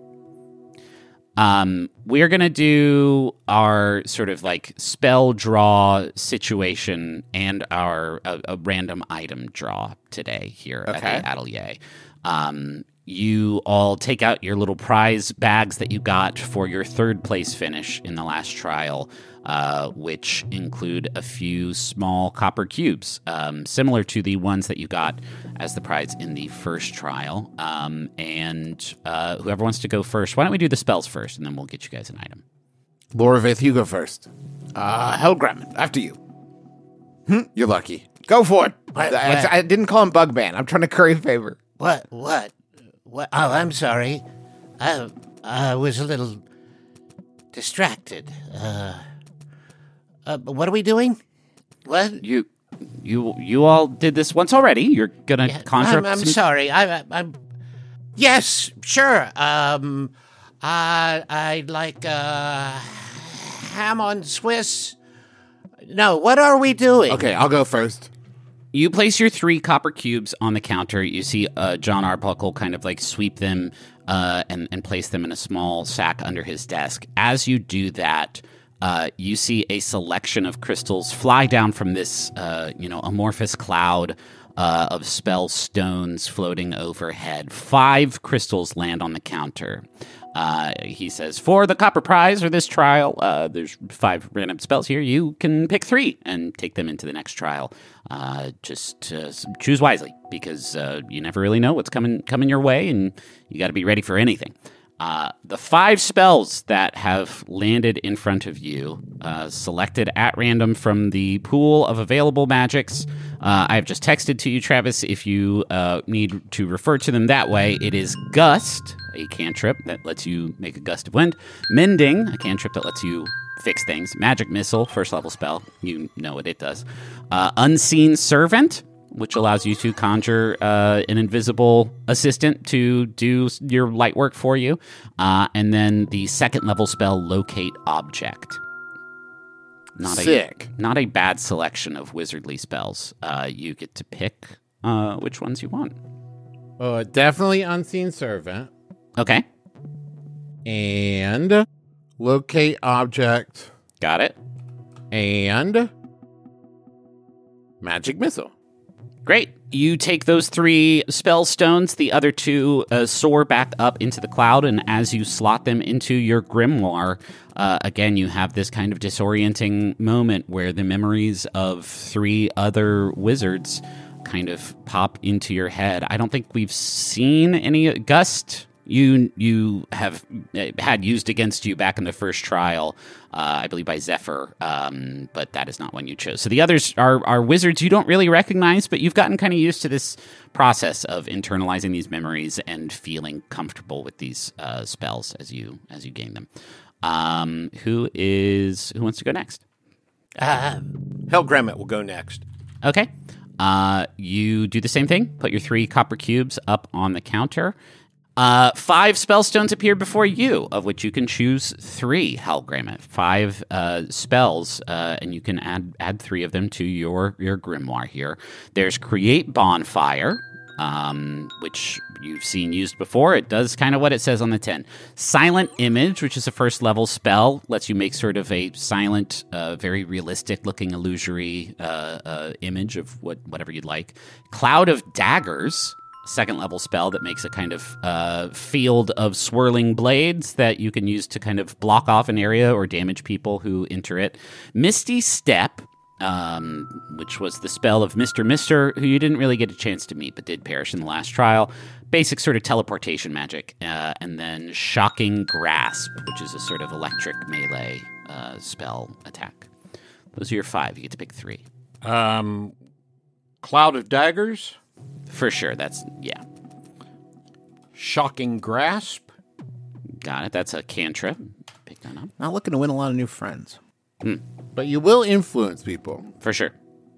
We're going to do our sort of like spell draw situation and our a random item draw today here at the atelier. You all take out your little prize bags that you got for your third place finish in the last trial, which include a few small copper cubes, similar to the ones that you got as the prize in the first trial. And whoever wants to go first, why don't we do the spells first, and then we'll get you guys an item. Loravith, you go first. Helgrim, after you. You're lucky. Go for it. I didn't call him Bugman. I'm trying to curry favor. What? Oh, I'm sorry. I was a little distracted. What are we doing? What? You all did this once already. You're gonna conjure. I'm sorry. I'm. Yes, sure. I'd like ham on Swiss. No, what are we doing? Okay, I'll go first. You place your 3 copper cubes on the counter. You see John Arbuckle kind of like sweep them and place them in a small sack under his desk. As you do that, you see a selection of crystals fly down from this, amorphous cloud of spell stones floating overhead. 5 crystals land on the counter. He says, for the copper prize or this trial, there's 5 random spells here. You can pick 3 and take them into the next trial. Just choose wisely, because you never really know what's coming your way, and you got to be ready for anything. The 5 spells that have landed in front of you, selected at random from the pool of available magics. I have just texted to you, Travis, if you need to refer to them that way. It is Gust, a cantrip that lets you make a gust of wind. Mending, a cantrip that lets you fix things. Magic Missile, first level spell. You know what it does. Unseen Servant, which allows you to conjure an invisible assistant to do your light work for you. And then the second level spell, Locate Object. Sick. Not a bad selection of wizardly spells. You get to pick which ones you want. Definitely Unseen Servant. Okay. And Locate Object. Got it. And Magic Missile. Great. You take those 3 spell stones, the other 2 soar back up into the cloud, and as you slot them into your grimoire, again, you have this kind of disorienting moment where the memories of 3 other wizards kind of pop into your head. I don't think we've seen any Gust. You have had used against you back in the first trial, I believe by Zephyr, but that is not one you chose. So the others are wizards you don't really recognize, but you've gotten kind of used to this process of internalizing these memories and feeling comfortable with these spells as you gain them. Who wants to go next? Helgrammet will go next. Okay. You do the same thing. Put your 3 copper cubes up on the counter. 5 spell stones appear before you, of which you can choose 3, Helgrammet. 5 spells, and you can add 3 of them to your grimoire here. There's Create Bonfire, which you've seen used before. It does kind of what it says on the tin. Silent Image, which is a first level spell, lets you make sort of a silent, very realistic looking illusory image of whatever you'd like. Cloud of Daggers, second level spell that makes a kind of field of swirling blades that you can use to kind of block off an area or damage people who enter it. Misty Step, which was the spell of Mr. Mister, who you didn't really get a chance to meet but did perish in the last trial. Basic sort of teleportation magic. And then Shocking Grasp, which is a sort of electric melee spell attack. Those are your 5. You get to pick 3. Cloud of Daggers. For sure, yeah. Shocking Grasp. Got it. That's a cantrip. Pick that up. Not looking to win a lot of new friends. But you will influence people. For sure.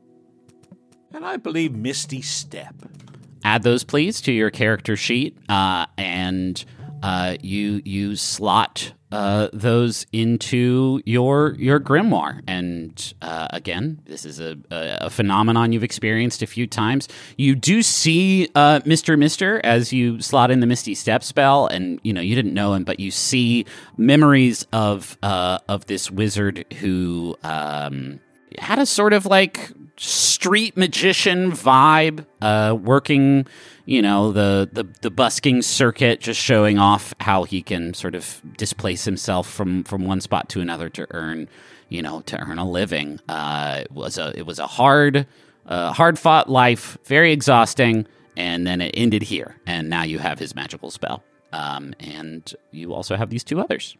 And I believe Misty Step. Add those, please, to your character sheet, and you slot those into your grimoire. And again, this is a phenomenon you've experienced a few times. You do see Mr. Mister as you slot in the Misty Step spell, and you didn't know him, but you see memories of this wizard who had a sort of like street magician vibe, working, the busking circuit, just showing off how he can sort of displace himself from one spot to another to earn a living. It was a hard fought life, very exhausting, and then it ended here. And now you have his magical spell, and you also have these 2 others,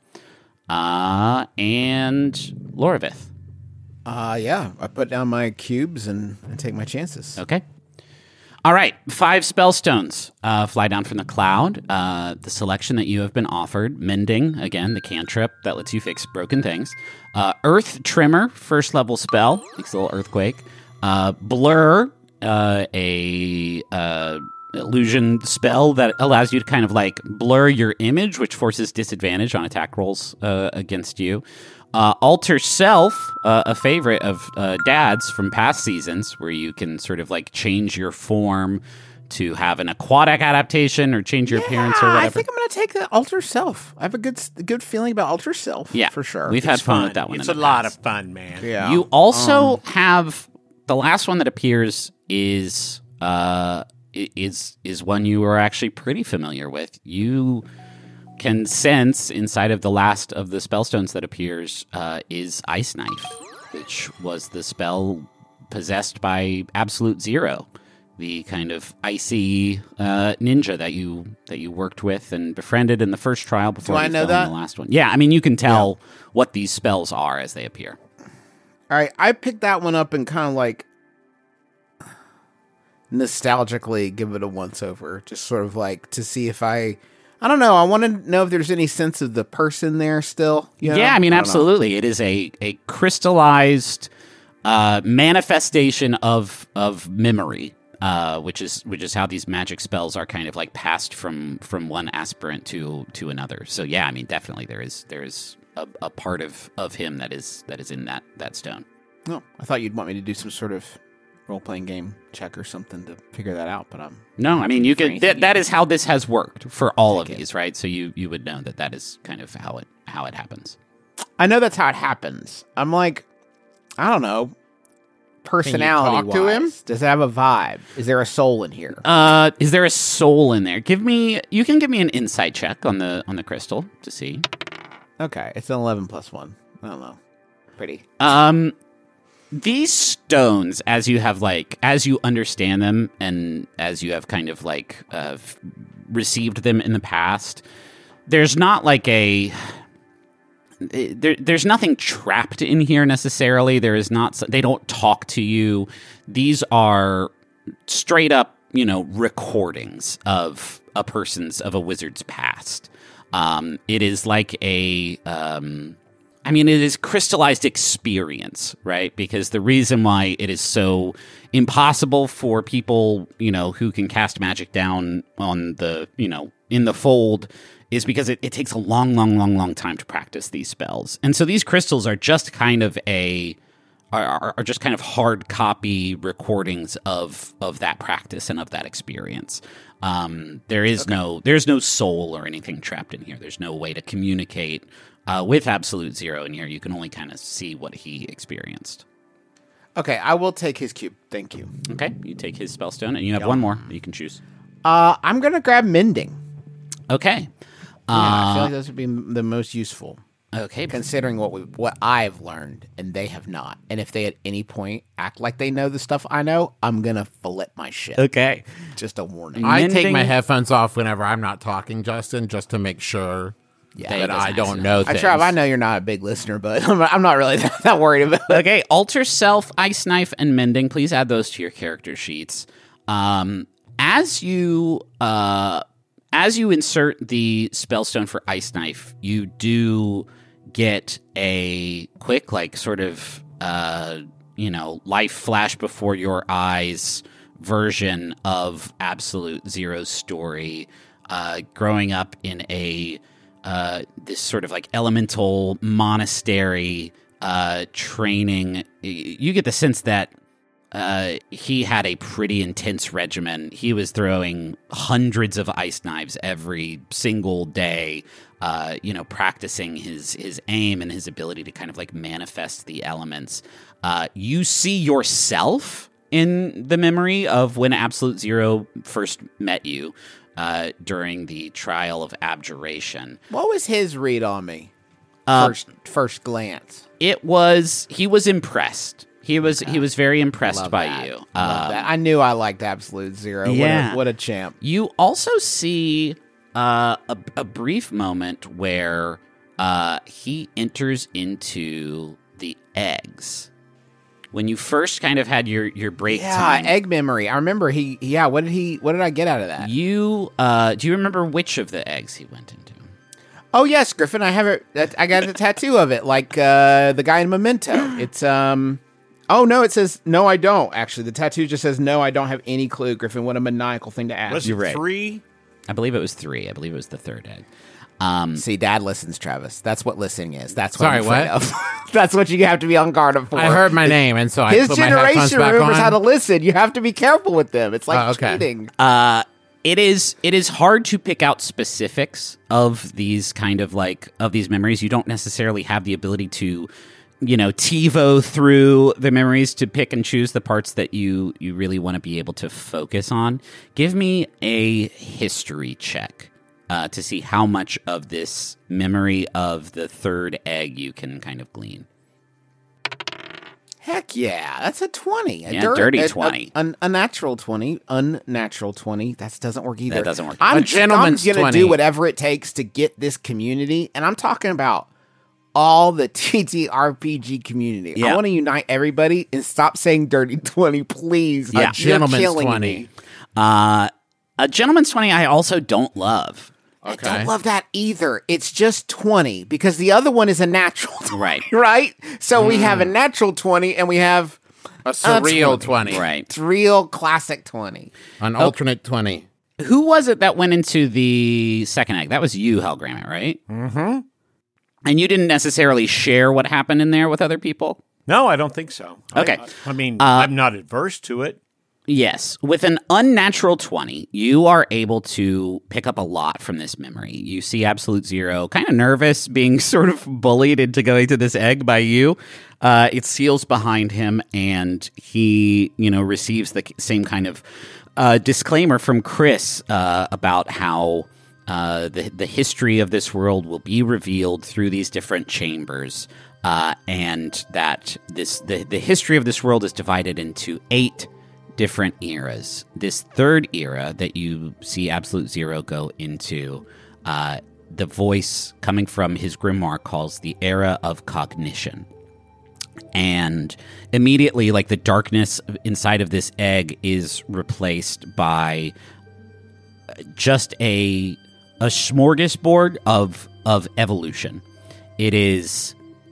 and Loravith. Yeah, I put down my cubes and take my chances. Okay. All right, 5 spell stones fly down from the cloud. The selection that you have been offered: Mending, again, the cantrip that lets you fix broken things. Earth Tremor, first level spell, makes a little earthquake. Blur, a illusion spell that allows you to kind of like blur your image, which forces disadvantage on attack rolls against you. Alter Self, a favorite of Dad's from past seasons, where you can sort of like change your form to have an aquatic adaptation or change your appearance or whatever. I think I'm going to take the Alter Self. I have a good feeling about Alter Self. Yeah, for sure. We've had fun with that one. It's a lot of fun, man. Yeah. You also have the last one that appears is one you are actually pretty familiar with. You can sense inside of the last of the spellstones that appears is Ice Knife, which was the spell possessed by Absolute Zero, the kind of icy ninja that you worked with and befriended in the first trial before Do I you know fell that? in the last one. Yeah, I mean, you can tell what these spells are as they appear. All right, I picked that one up and kind of like nostalgically give it a once over, just sort of like to see if I don't know. I want to know if there's any sense of the person there still. Yeah, I mean, absolutely. It is a crystallized manifestation of memory which is how these magic spells are kind of like passed from one aspirant to another. So yeah, I mean, definitely there is a part of him that is in that stone. No, I thought you'd want me to do some sort of role-playing game check or something to figure that out, but no, I mean, you could. That is how this has worked for all of these, right? So you would know that is kind of how it happens. I know that's how it happens. I'm like, I don't know, personality talk to him? Does it have a vibe? Is there a soul in here? Is there a soul in there? You can give me an insight check on the crystal to see. Okay, it's an 11 plus 1. I don't know. Pretty. These stones, as you understand them and as you have kind of like received them in the past, there's not like there's nothing trapped in here necessarily. They don't talk to you. These are straight up, recordings of a wizard's past. It is like it is crystallized experience, right? Because the reason why it is so impossible for people, who can cast magic down on the, in the fold is because it takes a long time to practice these spells. And so these crystals are just kind of are just kind of hard copy recordings of that practice and of that experience. There's no soul or anything trapped in here. There's no way to communicate with Absolute Zero in here. You can only kind of see what he experienced. Okay, I will take his cube. Thank you. Okay, you take his spellstone, and you have one more that you can choose. I'm going to grab Mending. Okay. I feel like those would be the most useful. Okay. Considering what I've learned, and they have not. And if they at any point act like they know the stuff I know, I'm going to fillet my shit. Okay. Just a warning. I take my headphones off whenever I'm not talking, Justin, just to make sure that I don't know things. I know you're not a big listener, but I'm not really that worried about it. Okay, Alter Self, Ice Knife, and Mending. Please add those to your character sheets. As you insert the spellstone for Ice Knife, you do get a quick, sort of, life flash before your eyes version of Absolute Zero's story, growing up in this sort of elemental monastery training. You get the sense that he had a pretty intense regimen. He was throwing hundreds of ice knives every single day, practicing his aim and his ability to kind of manifest the elements. You see yourself in the memory of when Absolute Zero first met you during the trial of abjuration. What was his read on me? First glance. He was impressed. He was very impressed by you. Love that. I knew I liked Absolute Zero. Yeah. What a champ. You also see a brief moment where he enters into the eggs. When you first kind of had your break time. Yeah, egg memory. I remember what did I get out of that? Do you remember which of the eggs he went into? Oh yes, Griffin, I have it. I got a tattoo of it, like the guy in Memento. It's oh no, it says no, I don't. Actually, the tattoo just says no, I don't have any clue. Griffin, what a maniacal thing to ask. Was it 3? I believe it was 3. I believe it was the third egg. See, Dad listens, Travis. That's what listening is. That's what Sorry, I'm afraid what? of. That's what you have to be on guard for. I heard my name, and so I His put my headphones generation back remembers on. how to listen. You have to be careful with them. It's like okay. cheating. It is hard to pick out specifics of these kind of of these memories. You don't necessarily have the ability to, TiVo through the memories to pick and choose the parts that you really want to be able to focus on. Give me a history check to see how much of this memory of the third egg you can kind of glean. Heck yeah, that's a 20. Dirty 20. A natural 20. Unnatural 20. That doesn't work either. That doesn't work. I'm gentleman's going to 20. do whatever it takes to get this community, and I'm talking about all the TTRPG community. Yeah. I want to unite everybody and stop saying dirty 20, please. Yeah. A gentleman's You're killing 20. me. A gentleman's 20 I also don't love. Okay. I don't love that either. It's just 20 because the other one is a natural 20. Right. Right? So we have a natural 20 and we have A surreal 20. Right. It's real classic 20. An alternate 20. Who was it that went into the second egg? That was you, Helgrammit, right? Mm-hmm. And you didn't necessarily share what happened in there with other people? No, I don't think so. Okay. I mean, I'm not adverse to it. Yes. With an unnatural 20, you are able to pick up a lot from this memory. You see Absolute Zero kind of nervous, being sort of bullied into going to this egg by you. It seals behind him, and he, receives the same kind of disclaimer from Chris about how the history of this world will be revealed through these different chambers, and that the history of this world is divided into 8 different eras. This third era that you see Absolute Zero go into, the voice coming from his grimoire calls the era of cognition. And immediately, like, the darkness inside of this egg is replaced by just a smorgasbord of evolution. It is,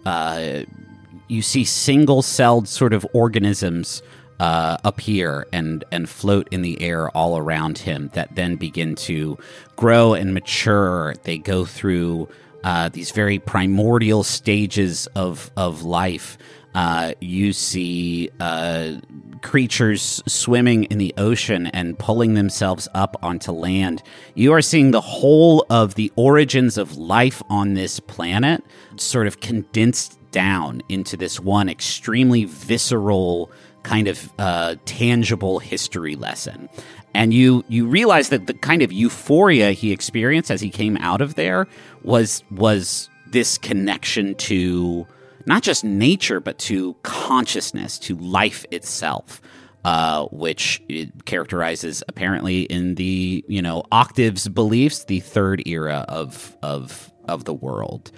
you see single-celled sort of organisms appear and float in the air all around him that then begin to grow and mature. They go through these very primordial stages of life. You see creatures swimming in the ocean and pulling themselves up onto land. You are seeing the whole of the origins of life on this planet sort of condensed down into this one extremely visceral kind of tangible history lesson. And you realize that the kind of euphoria he experienced as he came out of there was this connection to not just nature, but to consciousness, to life itself, which it characterizes apparently in the, Octave's beliefs, the third era of the world.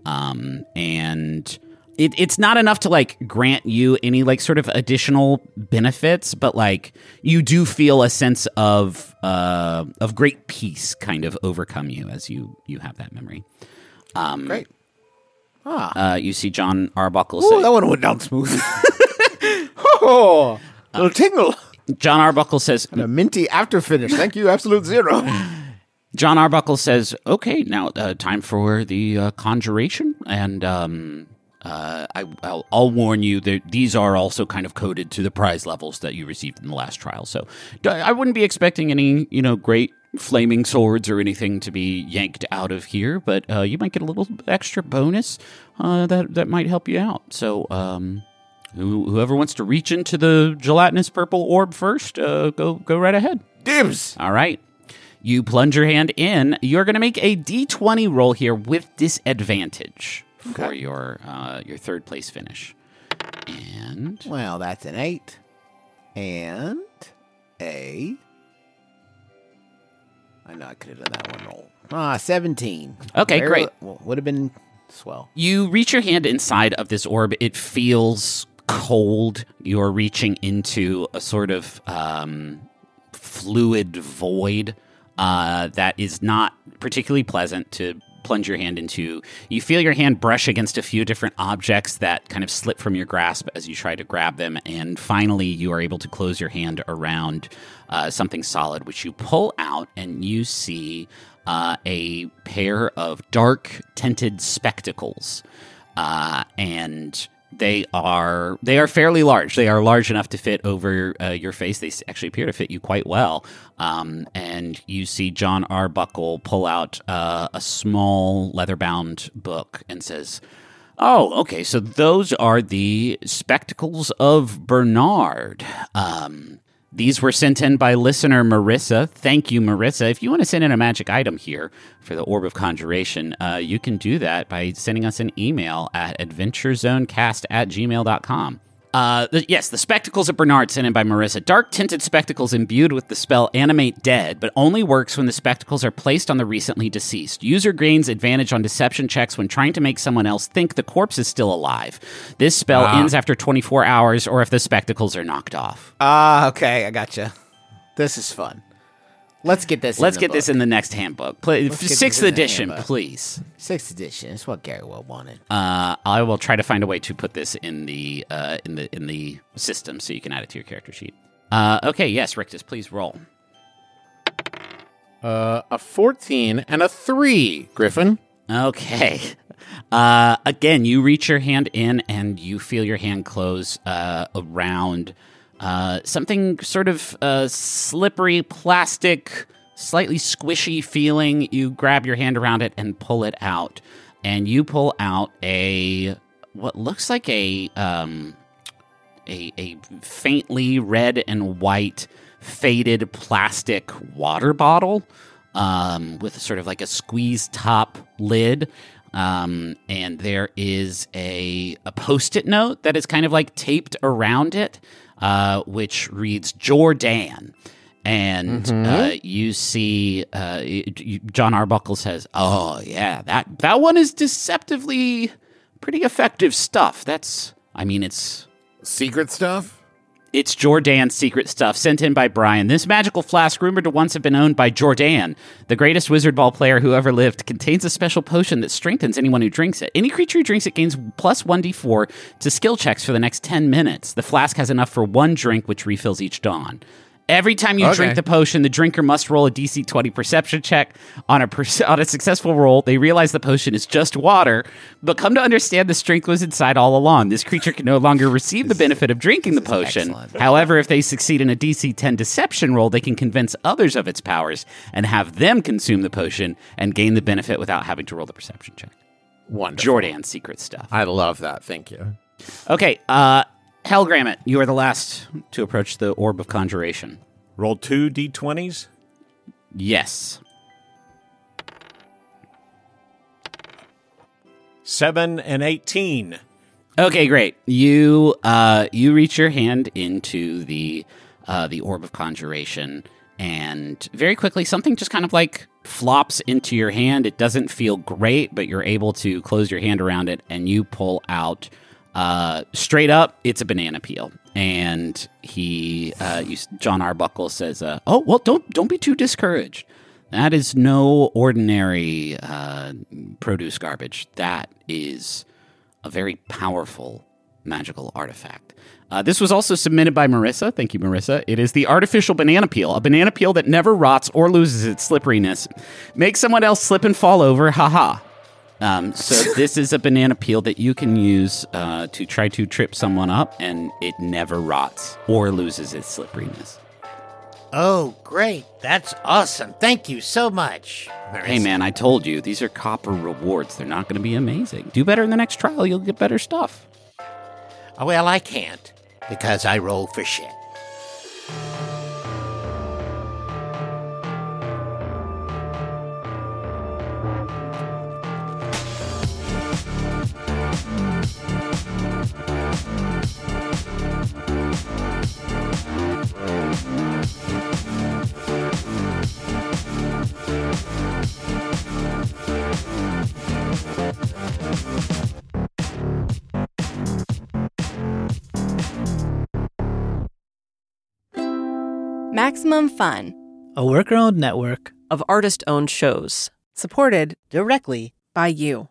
And it's not enough to, like, grant you any, like, sort of additional benefits, but, like, you do feel a sense of great peace kind of overcome you as you have that memory. Great. You see John Arbuckle Ooh, say... that one went down smooth. Oh, little tingle. John Arbuckle says... And a minty after finish. Thank you, Absolute Zero. John Arbuckle says, okay, now time for the conjuration, and I'll warn you that these are also kind of coded to the prize levels that you received in the last trial, so I wouldn't be expecting any, great flaming swords or anything to be yanked out of here, but you might get a little extra bonus that might help you out. So whoever wants to reach into the gelatinous purple orb first, go right ahead. Dibs. All right. You plunge your hand in. You're going to make a D20 roll here with disadvantage for your third place finish. And well, that's an 8 and a. I know I could have done that one roll. 17. Okay, great. Would have been swell. You reach your hand inside of this orb. It feels cold. You're reaching into a sort of fluid void that is not particularly pleasant to plunge your hand into. You feel your hand brush against a few different objects that kind of slip from your grasp as you try to grab them, and finally you are able to close your hand around something solid, which you pull out, and you see a pair of dark tinted spectacles, and they are fairly large. They are large enough to fit over your face. They actually appear to fit you quite well. And you see John Arbuckle pull out a small leather-bound book and says, "Oh, okay, so those are the Spectacles of Bernard. These were sent in by listener Marissa. Thank you, Marissa. If you want to send in a magic item here for the Orb of Conjuration, you can do that by sending us an email at adventurezonecast@gmail.com. Yes, the Spectacles of Bernard sent in by Marissa. Dark tinted spectacles imbued with the spell Animate Dead, but only works when the spectacles are placed on the recently deceased. User gains advantage on deception checks when trying to make someone else think the corpse is still alive. This spell ends after 24 hours or if the spectacles are knocked off. Okay, I gotcha. This is fun. Let's get this. Let's get this in the next handbook. get this 6th in the edition, handbook. please. 6th edition. It's what Gary Will wanted. I will try to find a way to put this in the system so you can add it to your character sheet. Okay, yes, Rictus, please roll. A 14 and a 3, Griffin. Okay. Again, you reach your hand in and you feel your hand close around something sort of slippery, plastic, slightly squishy feeling. You grab your hand around it and pull it out. And you pull out what looks like a faintly red and white faded plastic water bottle with sort of like a squeezed top lid. And there is a Post-it note that is kind of like taped around it, which reads Jordan. And you see John Arbuckle says, "Oh, yeah, that one is deceptively pretty effective stuff. It's Secret stuff? It's Jordan's secret stuff, sent in by Brian. This magical flask, rumored to once have been owned by Jordan, the greatest wizard ball player who ever lived, contains a special potion that strengthens anyone who drinks it. Any creature who drinks it gains plus 1d4 to skill checks for the next 10 minutes. The flask has enough for one drink, which refills each dawn. Every time you drink the potion, the drinker must roll a DC 20 perception check. On a successful roll, they realize the potion is just water, but come to understand the strength was inside all along. This creature can no longer receive the benefit of drinking the potion. However, if they succeed in a DC 10 deception roll, they can convince others of its powers and have them consume the potion and gain the benefit without having to roll the perception check. Wonderful. Jordan's secret stuff. I love that. Thank you. Okay, Helgrammet, you are the last to approach the Orb of Conjuration. Roll 2 d20s. Yes. 7 and 18. Okay, great. You reach your hand into the Orb of Conjuration, and very quickly something just kind of like flops into your hand. It doesn't feel great, but you're able to close your hand around it, and you pull out straight up. It's a banana peel, and John Arbuckle says, "Oh well, don't be too discouraged. That is no ordinary produce garbage. That is a very powerful magical artifact." This was also submitted by Marissa. Thank you, Marissa. It is the artificial banana peel, a banana peel that never rots or loses its slipperiness. Makes someone else slip and fall over. Haha. So this is a banana peel that you can use to try to trip someone up, and it never rots or loses its slipperiness. Oh, great. That's awesome. Thank you so much, Marissa. Hey, man, I told you, these are copper rewards. They're not going to be amazing. Do better in the next trial. You'll get better stuff. Oh, well, I can't, because I roll for shit. Maximum Fun, a worker-owned network of artist-owned shows. supported directly by you.